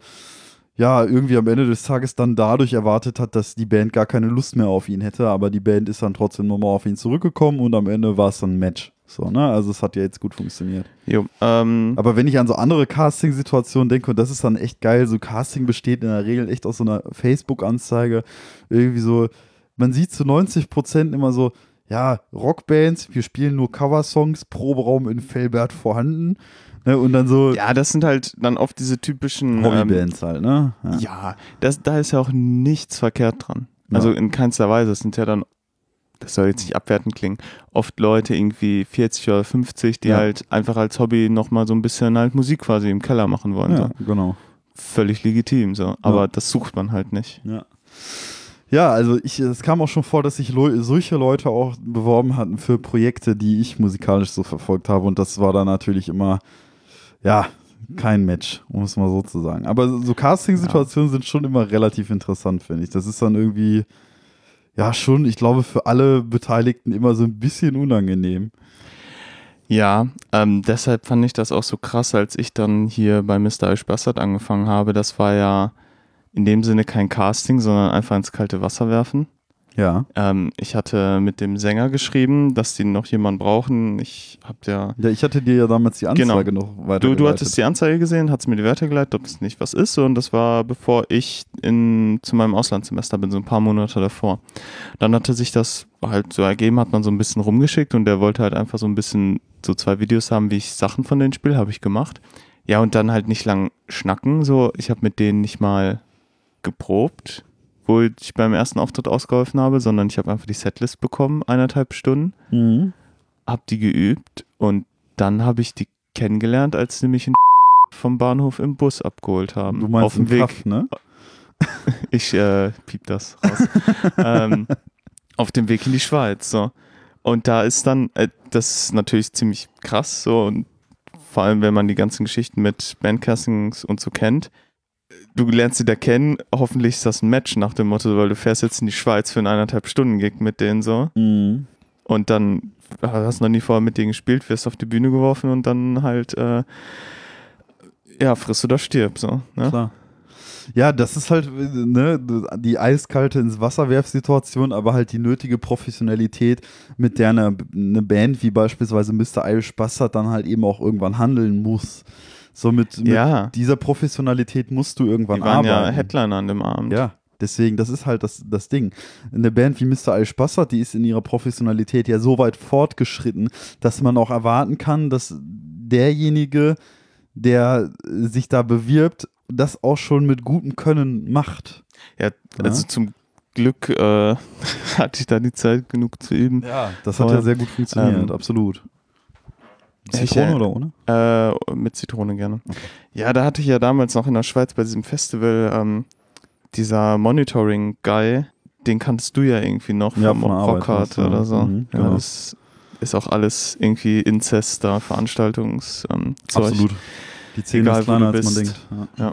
irgendwie am Ende des Tages dann dadurch erwartet hat, dass die Band gar keine Lust mehr auf ihn hätte, aber die Band ist dann trotzdem nochmal auf ihn zurückgekommen und am Ende war es dann ein Match. So, ne? Also es hat ja jetzt gut funktioniert. Jo, aber wenn ich an so andere Casting-Situationen denke, und das ist dann echt geil, so Casting besteht in der Regel echt aus so einer Facebook-Anzeige, irgendwie so, man sieht zu 90% immer so, ja, Rockbands, wir spielen nur Coversongs, Proberaum in Velbert vorhanden. Ne, und dann so. Ja, das sind halt dann oft diese typischen Hobbybands halt, ne? Ja, da ist ja auch nichts verkehrt dran. Also in keinster Weise. Es sind ja dann, das soll jetzt nicht abwertend klingen, oft Leute irgendwie 40 oder 50, die halt einfach als Hobby nochmal so ein bisschen halt Musik quasi im Keller machen wollen. Ja, so. Genau. Völlig legitim, so. Aber das sucht man halt nicht. Ja. Ja, also es kam auch schon vor, dass sich solche Leute auch beworben hatten für Projekte, die ich musikalisch so verfolgt habe. Und das war dann natürlich immer, kein Match, um es mal so zu sagen. Aber so Casting-Situationen sind schon immer relativ interessant, finde ich. Das ist dann irgendwie, schon, ich glaube, für alle Beteiligten immer so ein bisschen unangenehm. Ja, deshalb fand ich das auch so krass, als ich dann hier bei Mr. Ish Bastard angefangen habe. Das war ja in dem Sinne kein Casting, sondern einfach ins kalte Wasser werfen. Ja. Ich hatte mit dem Sänger geschrieben, dass die noch jemanden brauchen. Ich hatte dir ja damals die Anzeige noch weitergeleitet. Du hattest die Anzeige gesehen, hast mir die weitergeleitet, ob das nicht was ist. Und das war, bevor ich zu meinem Auslandssemester bin, so ein paar Monate davor. Dann hatte sich das halt so ergeben, hat man so ein bisschen rumgeschickt und der wollte halt einfach so ein bisschen so 2 Videos haben, wie ich Sachen von denen spiele, habe ich gemacht. Ja, und dann halt nicht lang schnacken. So, ich habe mit denen nicht mal geprobt, wo ich beim ersten Auftritt ausgeholfen habe, sondern ich habe einfach die Setlist bekommen, 1,5 Stunden, habe die geübt und dann habe ich die kennengelernt, als sie mich vom Bahnhof im Bus abgeholt haben. Du meinst auf dem Weg, Kaff, ne? Ich piep das raus. Auf dem Weg in die Schweiz, so. Und da ist dann, das ist natürlich ziemlich krass, so, und vor allem, wenn man die ganzen Geschichten mit Bandcastings und so kennt. Du lernst sie da kennen, hoffentlich ist das ein Match nach dem Motto, weil du fährst jetzt in die Schweiz für einen 1,5 Stunden Gig mit denen so. Mhm. Und dann hast du noch nie vorher mit denen gespielt, wirst auf die Bühne geworfen und dann halt frisst oder stirb so. Ne? Klar. Ja, das ist halt ne, die eiskalte ins Wasser Situation, aber halt die nötige Professionalität, mit der eine Band wie beispielsweise Mr. Irish Bastard dann halt eben auch irgendwann handeln muss. So mit dieser Professionalität musst du irgendwann arbeiten. Die waren ja Headliner an dem Abend. Ja, deswegen, das ist halt das Ding. Eine Band wie Mr. Irish Bastard, die ist in ihrer Professionalität ja so weit fortgeschritten, dass man auch erwarten kann, dass derjenige, der sich da bewirbt, das auch schon mit gutem Können macht. Ja, also zum Glück hatte ich da die Zeit genug zu üben. Ja, das hat ja sehr gut funktioniert, absolut. Zitrone oder ohne? Mit Zitrone gerne. Okay. Ja, da hatte ich ja damals noch in der Schweiz bei diesem Festival dieser Monitoring-Guy, den kanntest du ja irgendwie noch vom Rockhard oder so. Genau. Ja, das ist auch alles irgendwie Inzest da, Veranstaltungszeug. Absolut. Die Szene ist kleiner, als man denkt. Ja.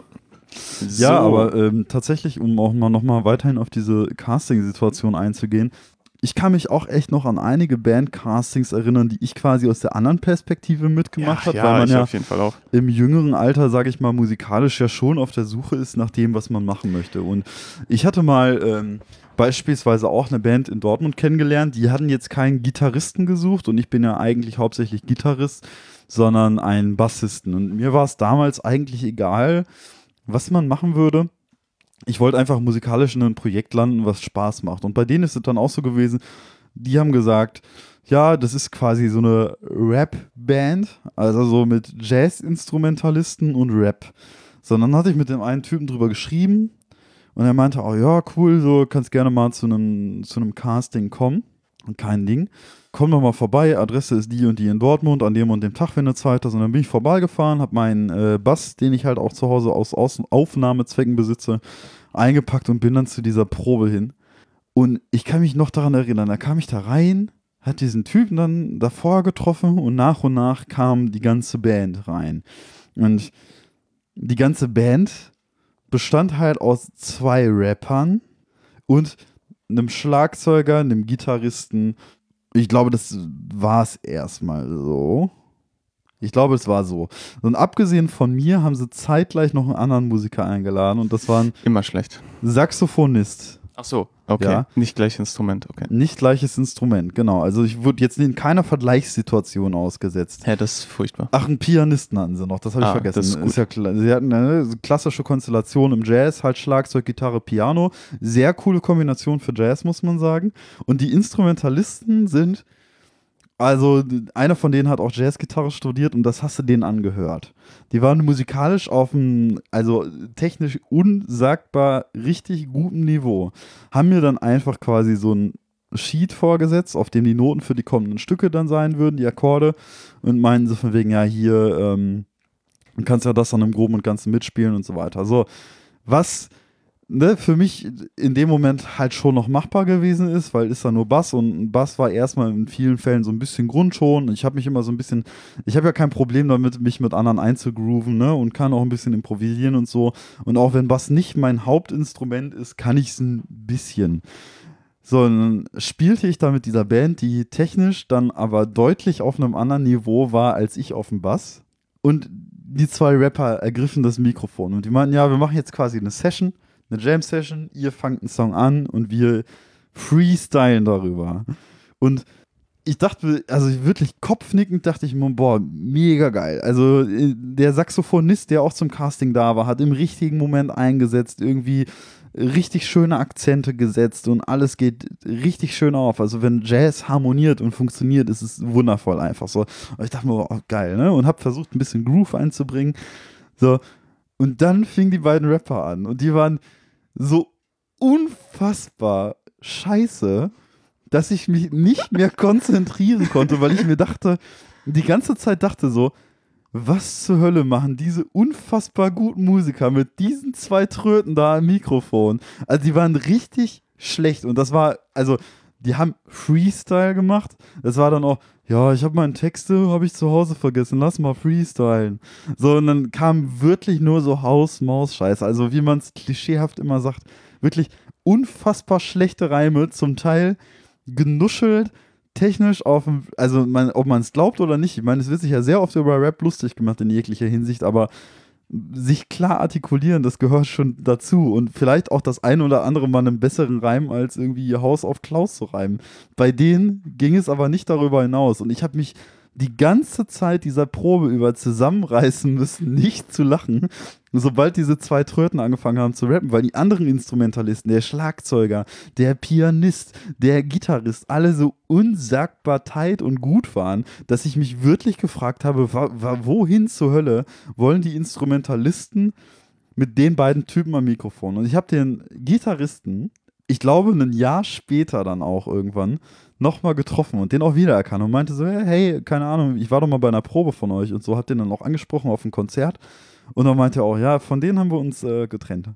Ja, aber tatsächlich, um auch mal nochmal weiterhin auf diese Casting-Situation einzugehen, ich kann mich auch echt noch an einige Band-Castings erinnern, die ich quasi aus der anderen Perspektive mitgemacht habe, weil man ja auf jeden Fall auch im jüngeren Alter, sage ich mal, musikalisch ja schon auf der Suche ist nach dem, was man machen möchte. Und ich hatte mal beispielsweise auch eine Band in Dortmund kennengelernt, die hatten jetzt keinen Gitarristen gesucht und ich bin ja eigentlich hauptsächlich Gitarrist, sondern einen Bassisten. Und mir war es damals eigentlich egal, was man machen würde. Ich wollte einfach musikalisch in ein Projekt landen, was Spaß macht. Und bei denen ist es dann auch so gewesen, die haben gesagt, ja, das ist quasi so eine Rap-Band, also so mit Jazz-Instrumentalisten und Rap. So, und dann hatte ich mit dem einen Typen drüber geschrieben und er meinte, oh ja, cool, so kannst gerne mal zu einem Casting kommen. Und kein Ding. Komm doch mal vorbei, Adresse ist die und die in Dortmund, an dem und dem Tag, wenn du Zeit hast. Und dann bin ich vorbeigefahren, habe meinen Bass, den ich halt auch zu Hause aus Aufnahmezwecken besitze, eingepackt und bin dann zu dieser Probe hin. Und ich kann mich noch daran erinnern, da kam ich da rein, hat diesen Typen dann davor getroffen und nach kam die ganze Band rein. Und die ganze Band bestand halt aus 2 Rappern und einem Schlagzeuger, einem Gitarristen. Ich glaube, das war es erstmal so. Ich glaube, es war so. Und abgesehen von mir haben sie zeitgleich noch einen anderen Musiker eingeladen und das war ein immer schlecht. Saxophonist. Ach so, okay. Ja. Nicht gleiches Instrument, okay. Nicht gleiches Instrument, genau. Also ich wurde jetzt in keiner Vergleichssituation ausgesetzt. Ja, das ist furchtbar. Ach, einen Pianisten hatten sie noch, das habe ich vergessen. Das ist gut. Ja sie hatten eine klassische Konstellation im Jazz, halt Schlagzeug, Gitarre, Piano. Sehr coole Kombination für Jazz, muss man sagen. Und die Instrumentalisten sind, also einer von denen hat auch Jazzgitarre studiert und das hast du denen angehört. Die waren musikalisch auf einem, also technisch unsagbar richtig gutem Niveau. Haben mir dann einfach quasi so ein Sheet vorgesetzt, auf dem die Noten für die kommenden Stücke dann sein würden, die Akkorde. Und meinten so von wegen, ja hier, du kannst ja das dann im Groben und Ganzen mitspielen und so weiter. So, was für mich in dem Moment halt schon noch machbar gewesen ist, weil ist da nur Bass und Bass war erstmal in vielen Fällen so ein bisschen Grundton. Ich habe mich immer so ein bisschen, ich habe ja kein Problem damit, mich mit anderen einzugrooven, ne, und kann auch ein bisschen improvisieren und so. Und auch wenn Bass nicht mein Hauptinstrument ist, kann ich es ein bisschen. So, dann spielte ich da mit dieser Band, die technisch dann aber deutlich auf einem anderen Niveau war als ich auf dem Bass. Und die 2 Rapper ergriffen das Mikrofon und die meinten, ja, wir machen jetzt quasi eine Session, eine Jam-Session, ihr fangt einen Song an und wir freestylen darüber. Und ich dachte, also wirklich kopfnickend dachte ich mir, boah, mega geil. Also der Saxophonist, der auch zum Casting da war, hat im richtigen Moment eingesetzt, irgendwie richtig schöne Akzente gesetzt und alles geht richtig schön auf. Also wenn Jazz harmoniert und funktioniert, ist es wundervoll einfach so. Und ich dachte mir, oh, geil, ne? Und habe versucht, ein bisschen Groove einzubringen. So. Und dann fingen die beiden Rapper an und die waren so unfassbar scheiße, dass ich mich nicht mehr konzentrieren konnte, weil ich mir dachte, die ganze Zeit dachte so, was zur Hölle machen diese unfassbar guten Musiker mit diesen 2 Tröten da am Mikrofon? Also die waren richtig schlecht und das war, also die haben Freestyle gemacht, das war dann auch, ja, ich habe meine Texte, habe ich zu Hause vergessen, lass mal freestylen. So, und dann kam wirklich nur so Haus-Maus-Scheiß, also wie man es klischeehaft immer sagt, wirklich unfassbar schlechte Reime, zum Teil genuschelt, technisch auf dem, also ob man es glaubt oder nicht, ich meine, es wird sich ja sehr oft über Rap lustig gemacht in jeglicher Hinsicht, aber sich klar artikulieren, das gehört schon dazu. Und vielleicht auch das ein oder andere mal einen besseren Reim, als irgendwie Haus auf Klaus zu reimen. Bei denen ging es aber nicht darüber hinaus. Und ich habe mich die ganze Zeit dieser Probe über zusammenreißen müssen, nicht zu lachen, sobald diese zwei Tröten angefangen haben zu rappen, weil die anderen Instrumentalisten, der Schlagzeuger, der Pianist, der Gitarrist, alle so unsagbar tight und gut waren, dass ich mich wirklich gefragt habe, wohin zur Hölle wollen die Instrumentalisten mit den beiden Typen am Mikrofon? Und ich habe den Gitarristen, ich glaube, ein Jahr später dann auch irgendwann, nochmal getroffen und den auch wiedererkannt und meinte so, hey, keine Ahnung, ich war doch mal bei einer Probe von euch und so, hab den dann auch angesprochen auf ein Konzert und dann meinte er auch, ja, von denen haben wir uns getrennt.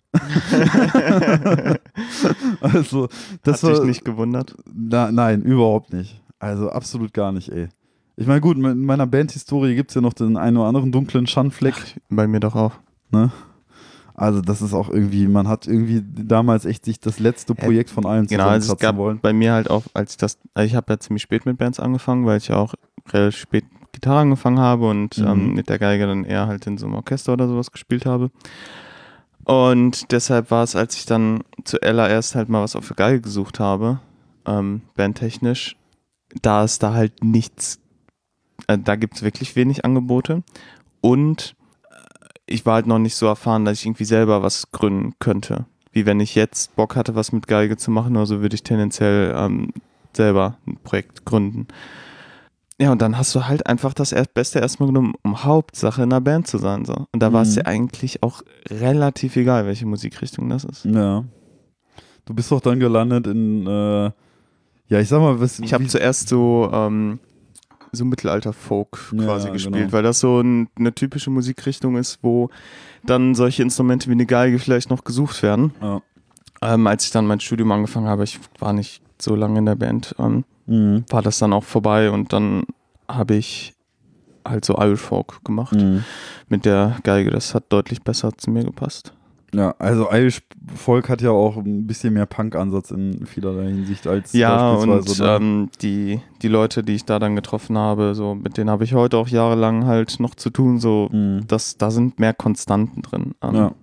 Also, das hat dich nicht gewundert? Nein, überhaupt nicht. Also absolut gar nicht, ey. Ich meine, gut, in meiner Bandhistorie gibt es ja noch den einen oder anderen dunklen Schandfleck. Ach, bei mir doch auch. Ne? Also das ist auch irgendwie, man hat irgendwie damals echt sich das letzte Projekt von allen zusammenkratzen wollen. Genau, es gab bei mir halt auch, ich habe ja ziemlich spät mit Bands angefangen, weil ich ja auch relativ spät Gitarre angefangen habe und mit der Geige dann eher halt in so einem Orchester oder sowas gespielt habe. Und deshalb war es, als ich dann zuallererst halt mal was auf der Geige gesucht habe, bandtechnisch, da ist da halt nichts, da gibt es wirklich wenig Angebote und ich war halt noch nicht so erfahren, dass ich irgendwie selber was gründen könnte. Wie wenn ich jetzt Bock hatte, was mit Geige zu machen, oder so würde ich tendenziell selber ein Projekt gründen. Ja, und dann hast du halt einfach das Beste erstmal genommen, um Hauptsache in einer Band zu sein. So. Und da war es dir eigentlich auch relativ egal, welche Musikrichtung das ist. Ja. Du bist doch dann gelandet in, ja, ich sag mal, ich habe zuerst so Mittelalter-Folk quasi gespielt, genau. Weil das so eine typische Musikrichtung ist, wo dann solche Instrumente wie eine Geige vielleicht noch gesucht werden. Ja. Als ich dann mein Studium angefangen habe, ich war nicht so lange in der Band, war das dann auch vorbei und dann habe ich halt so Irish Folk gemacht mit der Geige. Das hat deutlich besser zu mir gepasst. Ja, also Irish Folk hat ja auch ein bisschen mehr Punk-Ansatz in vielerlei Hinsicht als beispielsweise. Und die Leute, die ich da dann getroffen habe, so mit denen habe ich heute auch jahrelang halt noch zu tun, so da sind mehr Konstanten drin.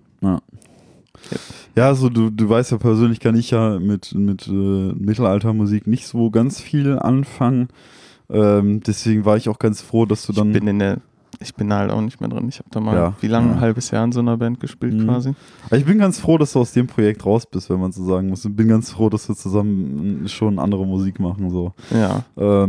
Ja, also du weißt ja persönlich, kann ich ja mit Mittelaltermusik nicht so ganz viel anfangen. Deswegen war ich auch ganz froh, dass du dann... Ich bin da halt auch nicht mehr drin. Ich habe da mal, wie lange, ein halbes Jahr in so einer Band gespielt quasi. Ich bin ganz froh, dass du aus dem Projekt raus bist, wenn man so sagen muss. Ich bin ganz froh, dass wir zusammen schon andere Musik machen. So. Ja.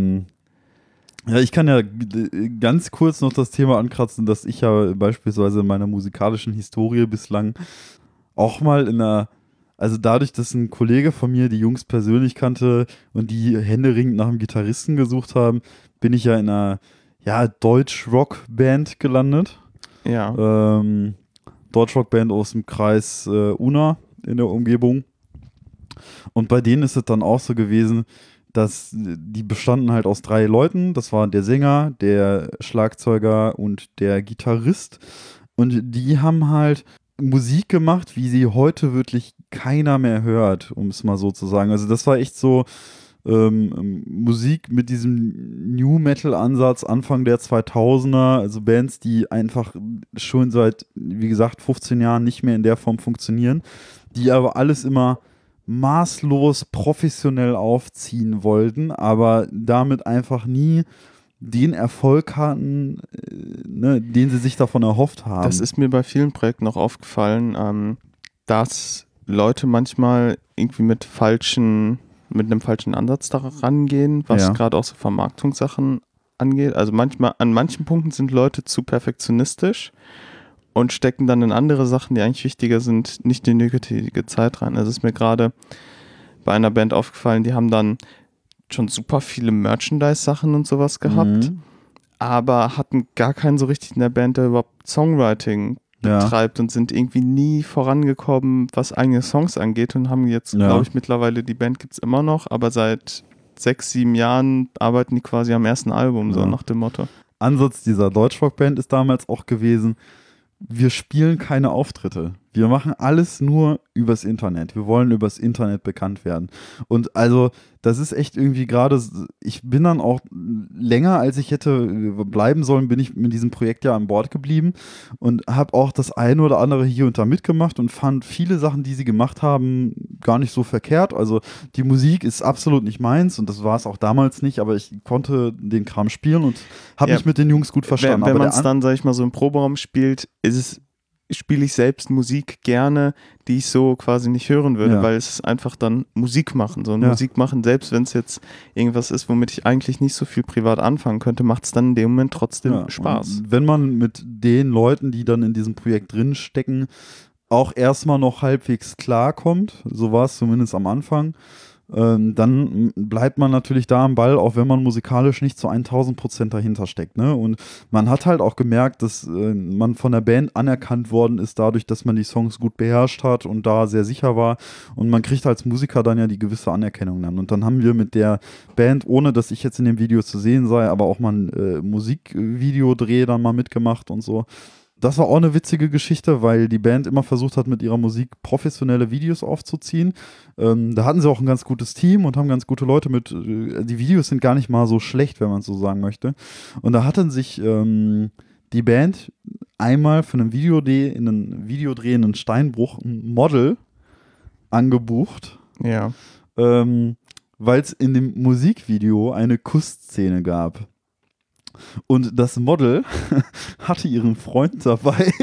Ja, ich kann ja ganz kurz noch das Thema ankratzen, dass ich ja beispielsweise in meiner musikalischen Historie bislang auch mal also dadurch, dass ein Kollege von mir die Jungs persönlich kannte und die händeringend nach einem Gitarristen gesucht haben, bin ich ja in einer Deutsch-Rock-Band gelandet. Ja. Deutsch-Rock-Band aus dem Kreis Unna in der Umgebung. Und bei denen ist es dann auch so gewesen, dass die bestanden halt aus 3 Leuten. Das war der Sänger, der Schlagzeuger und der Gitarrist. Und die haben halt Musik gemacht, wie sie heute wirklich keiner mehr hört, um es mal so zu sagen. Also das war echt so Musik mit diesem New-Metal-Ansatz Anfang der 2000er, also Bands, die einfach schon seit, wie gesagt, 15 Jahren nicht mehr in der Form funktionieren, die aber alles immer maßlos professionell aufziehen wollten, aber damit einfach nie den Erfolg hatten, den sie sich davon erhofft haben. Das ist mir bei vielen Projekten auch aufgefallen, dass Leute manchmal irgendwie mit einem falschen Ansatz da rangehen, was gerade auch so Vermarktungssachen angeht. Also an manchen Punkten sind Leute zu perfektionistisch und stecken dann in andere Sachen, die eigentlich wichtiger sind, nicht die nötige Zeit rein. Also es ist mir gerade bei einer Band aufgefallen, die haben dann schon super viele Merchandise-Sachen und sowas gehabt, aber hatten gar keinen so richtig in der Band, der überhaupt Songwriting betreibt und sind irgendwie nie vorangekommen, was eigene Songs angeht und haben jetzt, glaube ich, mittlerweile, die Band gibt es immer noch, aber seit 6, 7 Jahren arbeiten die quasi am ersten Album, so nach dem Motto. Ansatz dieser Deutschrock-Band ist damals auch gewesen, wir spielen keine Auftritte. Wir machen alles nur übers Internet. Wir wollen übers Internet bekannt werden. Und also, das ist echt irgendwie gerade, ich bin dann auch länger, als ich hätte bleiben sollen, bin ich mit diesem Projekt ja an Bord geblieben und habe auch das eine oder andere hier und da mitgemacht und fand viele Sachen, die sie gemacht haben, gar nicht so verkehrt. Also die Musik ist absolut nicht meins und das war es auch damals nicht, aber ich konnte den Kram spielen und habe mich mit den Jungs gut verstanden. Wenn man es dann, sag ich mal, so im Proberaum spielt, spiele ich selbst Musik gerne, die ich so quasi nicht hören würde, weil es ist einfach dann Musik machen. So Musik machen, selbst wenn es jetzt irgendwas ist, womit ich eigentlich nicht so viel privat anfangen könnte, macht es dann in dem Moment trotzdem Spaß. Und wenn man mit den Leuten, die dann in diesem Projekt drin stecken, auch erstmal noch halbwegs klarkommt, so war es zumindest am Anfang, dann bleibt man natürlich da am Ball, auch wenn man musikalisch nicht zu 1000% dahinter steckt. Ne? Und man hat halt auch gemerkt, dass man von der Band anerkannt worden ist, dadurch, dass man die Songs gut beherrscht hat und da sehr sicher war. Und man kriegt als Musiker dann ja die gewisse Anerkennung dann. Und dann haben wir mit der Band, ohne dass ich jetzt in dem Video zu sehen sei, aber auch mal ein Musikvideodreh dann mal mitgemacht und so. Das war auch eine witzige Geschichte, weil die Band immer versucht hat, mit ihrer Musik professionelle Videos aufzuziehen. Da hatten sie auch ein ganz gutes Team und haben ganz gute Leute mit. Die Videos sind gar nicht mal so schlecht, wenn man es so sagen möchte. Und da hatten sich die Band einmal für einen Videodreh in einen Steinbruch ein Model angebucht. Ja. Weil es in dem Musikvideo eine Kussszene gab. Und das Model hatte ihren Freund dabei,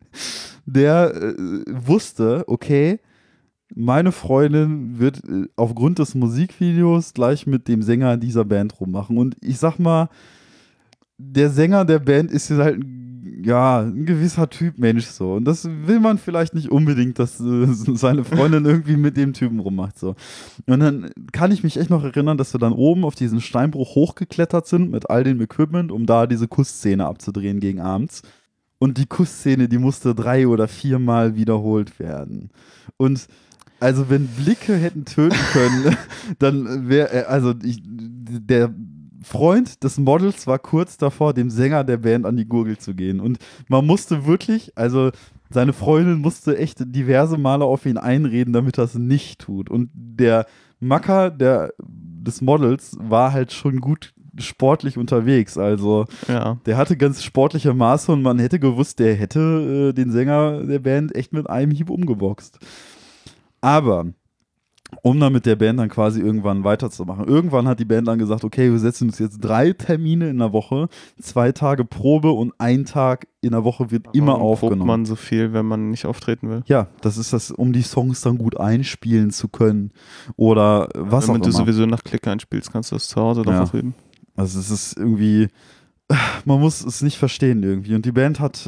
der wusste, okay, meine Freundin wird aufgrund des Musikvideos gleich mit dem Sänger dieser Band rummachen. Und ich sag mal, der Sänger der Band ist halt ein gewisser Typ Mensch so. Und das will man vielleicht nicht unbedingt, dass seine Freundin irgendwie mit dem Typen rummacht so. Und dann kann ich mich echt noch erinnern, dass wir dann oben auf diesen Steinbruch hochgeklettert sind mit all dem Equipment, um da diese Kussszene abzudrehen gegen abends. Und die Kussszene, die musste 3 oder 4 Mal wiederholt werden. Und also wenn Blicke hätten töten können, dann wäre, der Freund des Models war kurz davor, dem Sänger der Band an die Gurgel zu gehen. Und man musste wirklich, also seine Freundin musste echt diverse Male auf ihn einreden, damit er es nicht tut. Und der Macker des Models war halt schon gut sportlich unterwegs. Also der hatte ganz sportliche Maße und man hätte gewusst, der hätte den Sänger der Band echt mit einem Hieb umgeboxt. Aber um dann mit der Band dann quasi irgendwann weiterzumachen. Irgendwann hat die Band dann gesagt, okay, wir setzen uns jetzt 3 Termine in der Woche, 2 Tage Probe und 1 Tag in der Woche wird immer aufgenommen. Probt man so viel, wenn man nicht auftreten will? Ja, das ist das, um die Songs dann gut einspielen zu können oder was auch immer. Wenn du sowieso nach Klick einspielst, kannst du das zu Hause dann aufheben. Also es ist irgendwie, man muss es nicht verstehen irgendwie. Und die Band hat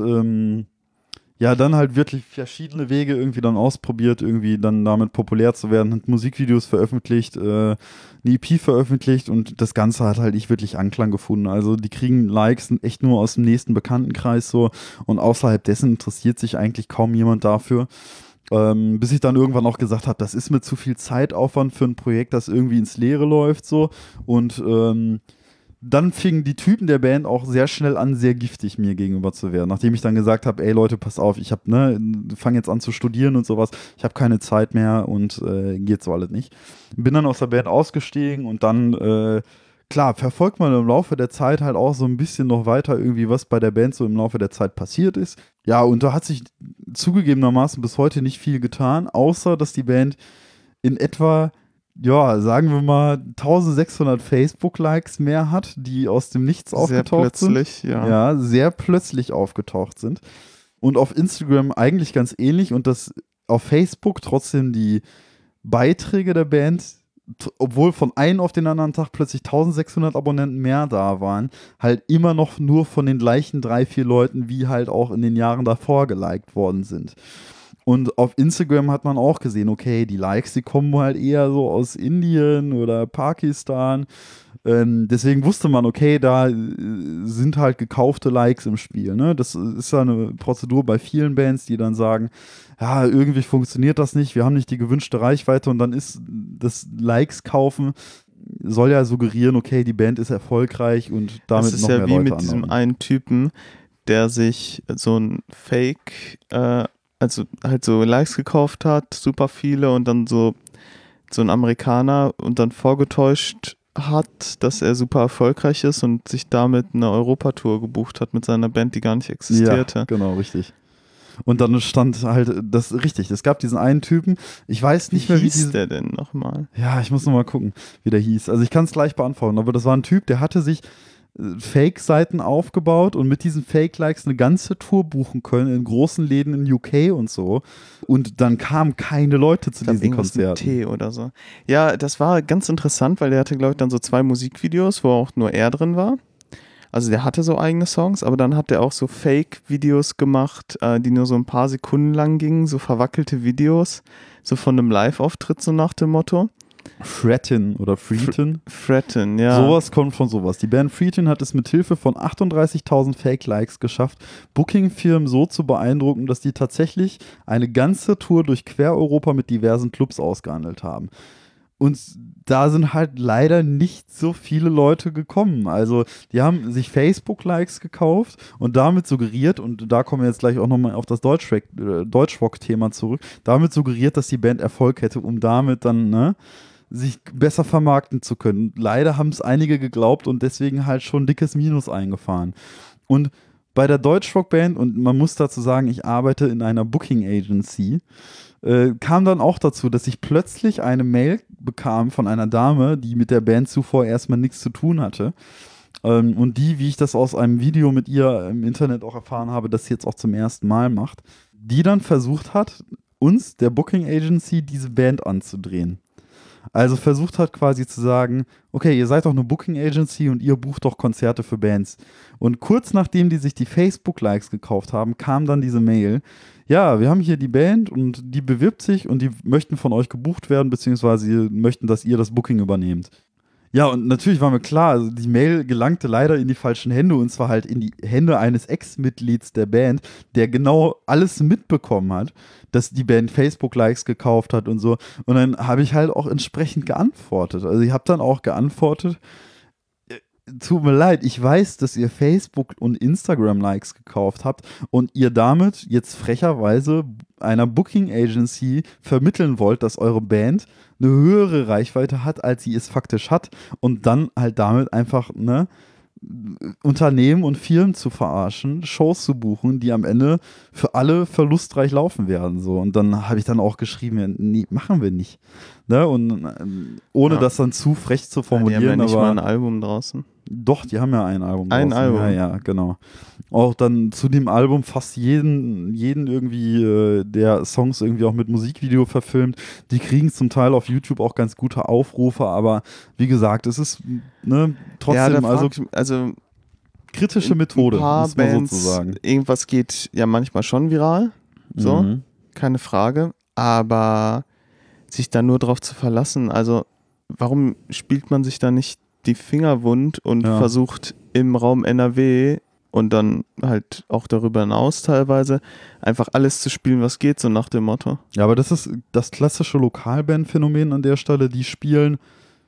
dann halt wirklich verschiedene Wege irgendwie dann ausprobiert, irgendwie dann damit populär zu werden, hat Musikvideos veröffentlicht, eine EP veröffentlicht und das Ganze hat halt nicht wirklich Anklang gefunden. Also die kriegen Likes echt nur aus dem nächsten Bekanntenkreis so und außerhalb dessen interessiert sich eigentlich kaum jemand dafür. Bis ich dann irgendwann auch gesagt habe, das ist mir zu viel Zeitaufwand für ein Projekt, das irgendwie ins Leere läuft so und dann fingen die Typen der Band auch sehr schnell an, sehr giftig mir gegenüber zu werden. Nachdem ich dann gesagt habe, ey Leute, pass auf, ich fange jetzt an zu studieren und sowas, ich habe keine Zeit mehr und geht so alles nicht. Bin dann aus der Band ausgestiegen und dann, klar, verfolgt man im Laufe der Zeit halt auch so ein bisschen noch weiter irgendwie, was bei der Band so im Laufe der Zeit passiert ist. Ja, und da hat sich zugegebenermaßen bis heute nicht viel getan, außer dass die Band in etwa sagen wir mal 1600 Facebook-Likes mehr hat, die aus dem Nichts aufgetaucht sind. Sehr plötzlich, ja, sehr plötzlich aufgetaucht sind. Und auf Instagram eigentlich ganz ähnlich und dass auf Facebook trotzdem die Beiträge der Band, obwohl von einem auf den anderen Tag plötzlich 1600 Abonnenten mehr da waren, halt immer noch nur von den gleichen 3-4 Leuten, wie halt auch in den Jahren davor geliked worden sind. Und auf Instagram hat man auch gesehen, okay, die Likes, die kommen halt eher so aus Indien oder Pakistan. Deswegen wusste man, okay, da sind halt gekaufte Likes im Spiel. Ne? Das ist ja eine Prozedur bei vielen Bands, die dann sagen, ja, irgendwie funktioniert das nicht, wir haben nicht die gewünschte Reichweite und dann ist das Likes kaufen, soll ja suggerieren, okay, die Band ist erfolgreich und damit noch mehr Leute. Das ist ja wie mit diesem einen Typen, der sich so ein Fake, also halt so Likes gekauft hat, super viele und dann so ein Amerikaner und dann vorgetäuscht hat, dass er super erfolgreich ist und sich damit eine Europatour gebucht hat mit seiner Band, die gar nicht existierte. Ja, genau, richtig. Und dann stand halt, das richtig, es gab diesen einen Typen, ich weiß nicht mehr, wie hieß der denn nochmal? Ja, ich muss nochmal gucken, wie der hieß. Also ich kann es gleich beantworten, aber das war ein Typ, der hatte sich Fake-Seiten aufgebaut und mit diesen Fake-Likes eine ganze Tour buchen können in großen Läden in UK und so. Und dann kamen keine Leute zu diesen Konzerten. Mit T oder so. Ja, das war ganz interessant, weil der hatte, glaube ich, dann so 2 Musikvideos, wo auch nur er drin war. Also der hatte so eigene Songs, aber dann hat er auch so Fake-Videos gemacht, die nur so ein paar Sekunden lang gingen, so verwackelte Videos, so von einem Live-Auftritt, so nach dem Motto. Fretin oder Freeton. Fretin, ja. Sowas kommt von sowas. Die Band Freeton hat es mit Hilfe von 38.000 Fake-Likes geschafft, Booking-Firmen so zu beeindrucken, dass die tatsächlich eine ganze Tour durch Quer-Europa mit diversen Clubs ausgehandelt haben. Und da sind halt leider nicht so viele Leute gekommen. Also die haben sich Facebook-Likes gekauft und damit suggeriert, und da kommen wir jetzt gleich auch nochmal auf das Deutschrock-Thema zurück, damit suggeriert, dass die Band Erfolg hätte, um damit dann, sich besser vermarkten zu können. Leider haben es einige geglaubt und deswegen halt schon ein dickes Minus eingefahren. Und bei der Deutschrock-Band, und man muss dazu sagen, ich arbeite in einer Booking-Agency, kam dann auch dazu, dass ich plötzlich eine Mail bekam von einer Dame, die mit der Band zuvor erstmal nichts zu tun hatte. Und die, wie ich das aus einem Video mit ihr im Internet auch erfahren habe, das sie jetzt auch zum ersten Mal macht, die dann versucht hat, uns, der Booking Agency, diese Band anzudrehen. Also versucht hat quasi zu sagen, okay, ihr seid doch eine Booking Agency und ihr bucht doch Konzerte für Bands. Und kurz nachdem die sich die Facebook-Likes gekauft haben, kam dann diese Mail, ja, wir haben hier die Band und die bewirbt sich und die möchten von euch gebucht werden, beziehungsweise möchten, dass ihr das Booking übernehmt. Ja, und natürlich war mir klar, also die Mail gelangte leider in die falschen Hände, und zwar halt in die Hände eines Ex-Mitglieds der Band, der genau alles mitbekommen hat, dass die Band Facebook-Likes gekauft hat und so. Und dann habe ich halt auch entsprechend geantwortet. Also ich habe dann auch geantwortet, tut mir leid, ich weiß, dass ihr Facebook- und Instagram-Likes gekauft habt und ihr damit jetzt frecherweise einer Booking-Agency vermitteln wollt, dass eure Band eine höhere Reichweite hat, als sie es faktisch hat, und dann halt damit einfach, Unternehmen und Firmen zu verarschen, Shows zu buchen, die am Ende für alle verlustreich laufen werden. So. Und dann habe ich dann auch geschrieben, nee, machen wir nicht. Und ohne das dann zu frech zu formulieren. Die haben ja nicht mal ein Album draußen. Doch, die haben ja ein Album draußen. Ein Album? Ja, genau. Auch dann zu dem Album fast jeden irgendwie, der Songs irgendwie auch mit Musikvideo verfilmt. Die kriegen zum Teil auf YouTube auch ganz gute Aufrufe, aber wie gesagt, es ist trotzdem, also kritische Methode, muss man sozusagen. Irgendwas geht ja manchmal schon viral, so, keine Frage, aber sich da nur drauf zu verlassen, also warum spielt man sich da nicht die Finger wund und versucht im Raum NRW und dann halt auch darüber hinaus teilweise einfach alles zu spielen, was geht, so nach dem Motto. Ja, aber das ist das klassische Lokalband-Phänomen an der Stelle. Die spielen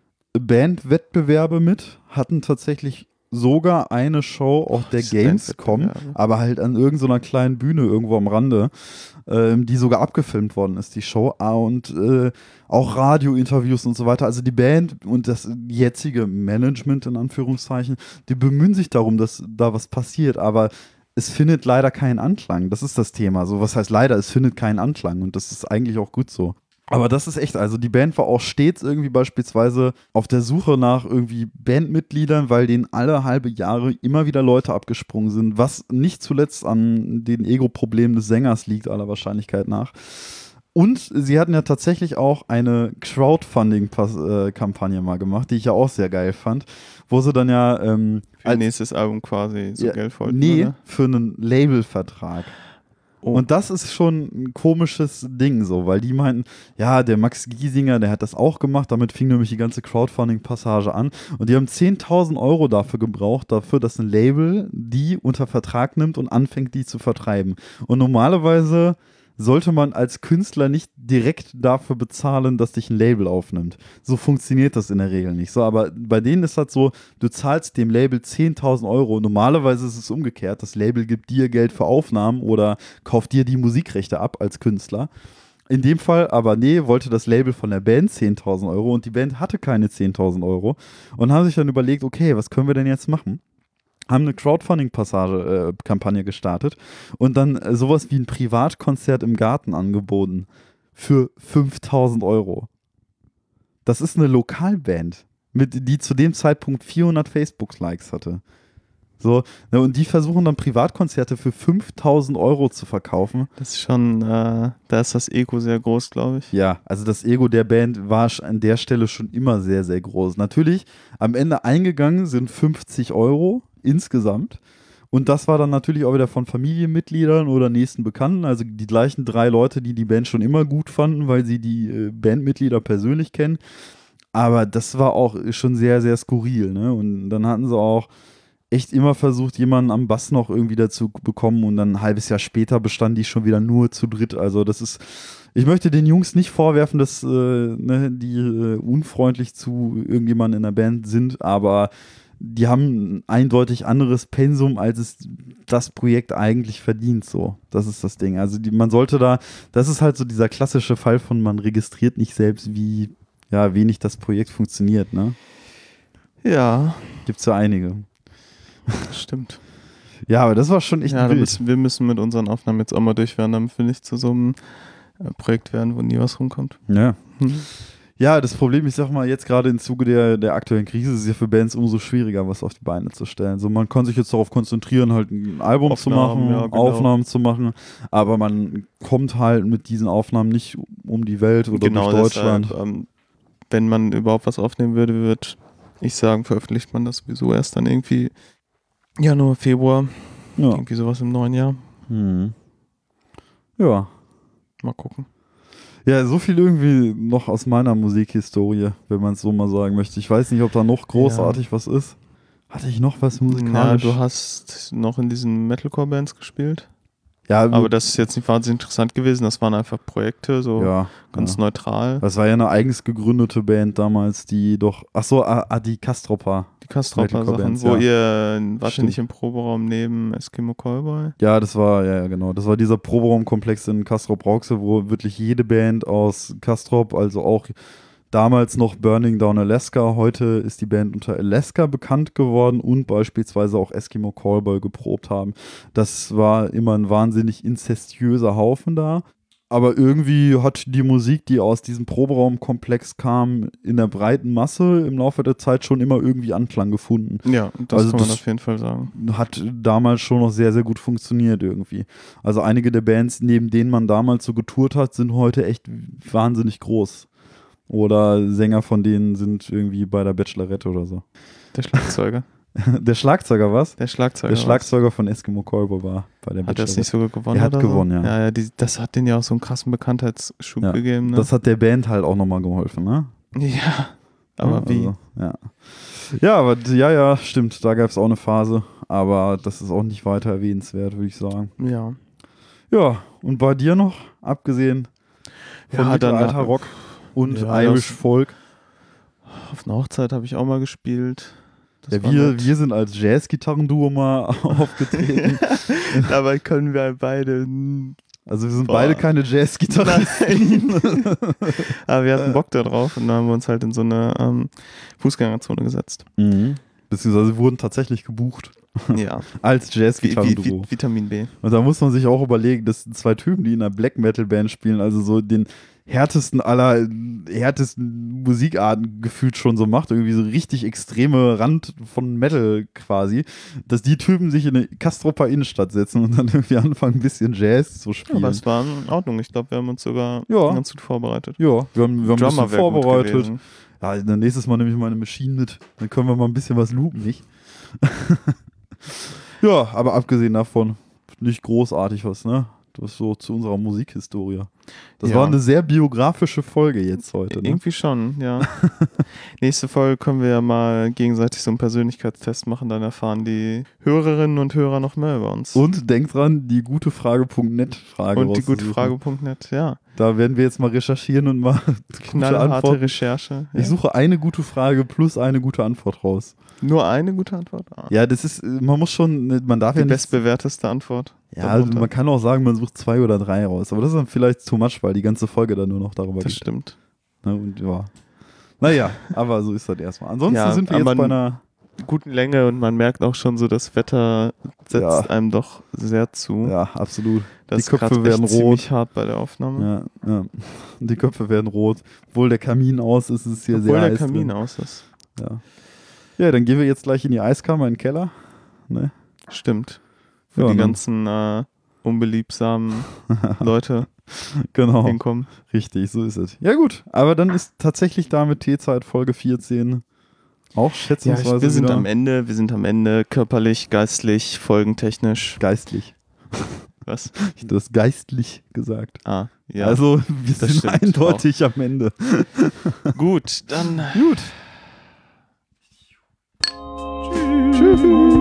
Bandwettbewerbe mit, hatten tatsächlich sogar eine Show auf der Gamescom, aber halt an irgendeiner kleinen Bühne irgendwo am Rande, die sogar abgefilmt worden ist, die Show, und auch Radiointerviews und so weiter. Also die Band und das jetzige Management in Anführungszeichen, die bemühen sich darum, dass da was passiert, aber es findet leider keinen Anklang. Das ist das Thema. So, was heißt leider? Es findet keinen Anklang, und das ist eigentlich auch gut so. Aber das ist echt, also die Band war auch stets irgendwie beispielsweise auf der Suche nach irgendwie Bandmitgliedern, weil denen alle halbe Jahre immer wieder Leute abgesprungen sind, was nicht zuletzt an den Ego-Problemen des Sängers liegt, aller Wahrscheinlichkeit nach. Und sie hatten ja tatsächlich auch eine Crowdfunding-Kampagne mal gemacht, die ich ja auch sehr geil fand, wo sie dann ja für nächstes Album quasi so Geld wollten. Nee, oder? Für einen Labelvertrag. Oh. Und das ist schon ein komisches Ding so, weil die meinten, ja, der Max Giesinger, der hat das auch gemacht, damit fing nämlich die ganze Crowdfunding-Passage an, und die haben 10.000 € dafür gebraucht, dass ein Label die unter Vertrag nimmt und anfängt, die zu vertreiben. Und normalerweise sollte man als Künstler nicht direkt dafür bezahlen, dass dich ein Label aufnimmt. So funktioniert das in der Regel nicht. So, aber bei denen ist das so, du zahlst dem Label 10.000 Euro. Normalerweise ist es umgekehrt. Das Label gibt dir Geld für Aufnahmen oder kauft dir die Musikrechte ab als Künstler. In dem Fall aber nee, wollte das Label von der Band 10.000 Euro und die Band hatte keine 10.000 Euro und haben sich dann überlegt, okay, was können wir denn jetzt machen? Haben eine Crowdfunding-Kampagne gestartet und dann sowas wie ein Privatkonzert im Garten angeboten für 5.000 Euro. Das ist eine Lokalband, die zu dem Zeitpunkt 400 Facebook-Likes hatte. So, und die versuchen dann Privatkonzerte für 5.000 Euro zu verkaufen. Das ist schon, da ist das Ego sehr groß, glaube ich. Ja, also das Ego der Band war an der Stelle schon immer sehr, sehr groß. Natürlich, am Ende eingegangen sind 50 Euro insgesamt. Und das war dann natürlich auch wieder von Familienmitgliedern oder nächsten Bekannten, also die gleichen 3 Leute, die die Band schon immer gut fanden, weil sie die Bandmitglieder persönlich kennen. Aber das war auch schon sehr, sehr skurril, ne? Und dann hatten sie auch echt immer versucht, jemanden am Bass noch irgendwie dazu bekommen und dann ein halbes Jahr später bestand die schon wieder nur zu dritt. Also das ist, ich möchte den Jungs nicht vorwerfen, dass die unfreundlich zu irgendjemandem in der Band sind, aber die haben ein eindeutig anderes Pensum, als es das Projekt eigentlich verdient. So, das ist das Ding. Also man sollte das ist halt so dieser klassische Fall von, man registriert nicht selbst, wie wenig das Projekt funktioniert, ne? Ja. Gibt's ja einige. Stimmt. Ja, aber das war schon echt wild. Wir müssen mit unseren Aufnahmen jetzt auch mal durch werden, damit wir nicht zu so einem Projekt werden, wo nie was rumkommt. Ja. Ja, das Problem, ich sag mal, jetzt gerade im Zuge der aktuellen Krise ist es ja für Bands umso schwieriger, was auf die Beine zu stellen. So, man kann sich jetzt darauf konzentrieren, halt ein Album zu machen, ja, genau. Aufnahmen zu machen, aber man kommt halt mit diesen Aufnahmen nicht um die Welt oder durch Deutschland. Deshalb, wenn man überhaupt was aufnehmen würde, würde ich sagen, veröffentlicht man das sowieso erst dann irgendwie Januar, Februar, irgendwie sowas im neuen Jahr. Ja. Mal gucken. Ja, so viel irgendwie noch aus meiner Musikhistorie, wenn man es so mal sagen möchte. Ich weiß nicht, ob da noch großartig was ist. Hatte ich noch was musikalisch? Ja, du hast noch in diesen Metalcore-Bands gespielt. Ja, aber das ist jetzt nicht wahnsinnig interessant gewesen. Das waren einfach Projekte, so ganz neutral. Das war ja eine eigens gegründete Band damals, die doch, die Kastropper. Die Kastropper-Sachen, wo ihr, wart ihr nicht im Proberaum neben Eskimo Callboy? Ja, das war, genau. Das war dieser Proberaumkomplex in Castrop-Rauxel, wo wirklich jede Band aus Castrop, also auch damals noch Burning Down Alaska, heute ist die Band unter Alaska bekannt geworden und beispielsweise auch Eskimo Callboy geprobt haben. Das war immer ein wahnsinnig inzestiöser Haufen da. Aber irgendwie hat die Musik, die aus diesem Proberaumkomplex kam, in der breiten Masse im Laufe der Zeit schon immer irgendwie Anklang gefunden. Ja, das kann man auf jeden Fall sagen. Hat damals schon noch sehr, sehr gut funktioniert irgendwie. Also einige der Bands, neben denen man damals so getourt hat, sind heute echt wahnsinnig groß. Oder Sänger von denen sind irgendwie bei der Bachelorette oder so. Der Schlagzeuger. Der Schlagzeuger was? Der Schlagzeuger von Eskimo Callboy war bei der Bachelorette. Hat er es nicht sogar gewonnen? Er hat gewonnen, ja. Ja, das hat denen ja auch so einen krassen Bekanntheitsschub gegeben. Ne? Das hat der Band halt auch nochmal geholfen, ne? Ja, aber wie? Also, ja, aber stimmt, da gab es auch eine Phase, aber das ist auch nicht weiter erwähnenswert, würde ich sagen. Ja. Ja, und bei dir noch, abgesehen von Mittelalter Rock und Irish Folk? Auf einer Hochzeit habe ich auch mal gespielt. Wir sind als Jazz-Gitarrenduo mal aufgetreten. Dabei können wir beide. Also wir sind beide keine Jazz-Gitarristen. Aber wir hatten Bock da drauf und dann haben wir uns halt in so eine Fußgängerzone gesetzt. Mhm. Beziehungsweise wurden tatsächlich gebucht. Ja. Als Jazz-Gitarrenduo. Vitamin B. Und da muss man sich auch überlegen, das sind 2 Typen, die in einer Black-Metal-Band spielen, also so den härtesten Musikarten gefühlt schon so macht, irgendwie so richtig extreme Rand von Metal quasi, dass die Typen sich in eine Kastropper Innenstadt setzen und dann irgendwie anfangen, ein bisschen Jazz zu spielen. Ja, aber es war in Ordnung. Ich glaube, wir haben uns sogar ganz gut vorbereitet. Ja, wir haben ein bisschen vorbereitet. Ja, dann nächstes Mal nehme ich meine Maschine mit. Dann können wir mal ein bisschen was loopen, nicht? Ja, aber abgesehen davon nicht großartig was, ne? Das ist so zu unserer Musikhistorie. Das war eine sehr biografische Folge jetzt heute. Ne? Irgendwie schon, ja. Nächste Folge können wir ja mal gegenseitig so einen Persönlichkeitstest machen, dann erfahren die Hörerinnen und Hörer noch mehr über uns. Und denkt dran, die gutefrage.net Frage und die gutefrage.net, ja. Da werden wir jetzt mal recherchieren und mal knallharte Recherche. Ja. Ich suche eine gute Frage plus eine gute Antwort raus. Nur eine gute Antwort? Ah. Ja, das ist, man muss schon, man darf die bestbewerteste Antwort. Ja, also man kann auch sagen, man sucht 2 oder 3 raus. Aber das ist dann vielleicht too much, weil die ganze Folge dann nur noch darüber geht. Das stimmt. Na, und ja. Naja, aber so ist das erstmal. Ansonsten sind wir jetzt bei einer guten Länge und man merkt auch schon so, das Wetter setzt einem doch sehr zu. Ja, absolut. Das die Köpfe werden rot. Ziemlich hart bei der Aufnahme. Ja. Und die Köpfe werden rot. Obwohl der Kamin aus ist, ist es hier sehr heiß. Obwohl der Kamin aus ist. Ja. Ja, dann gehen wir jetzt gleich in die Eiskammer, in den Keller. Ne? Stimmt. Wo die ganzen unbeliebsamen Leute hinkommen. Richtig, so ist es. Ja gut, aber dann ist tatsächlich damit Teezeit Folge 14 auch schätzungsweise wir sind am Ende, körperlich, geistlich, folgentechnisch. Geistlich. Was? Du hast geistlich gesagt. Ah, ja. Also wir sind eindeutig auch am Ende. Gut, dann. Gut. Tschüss.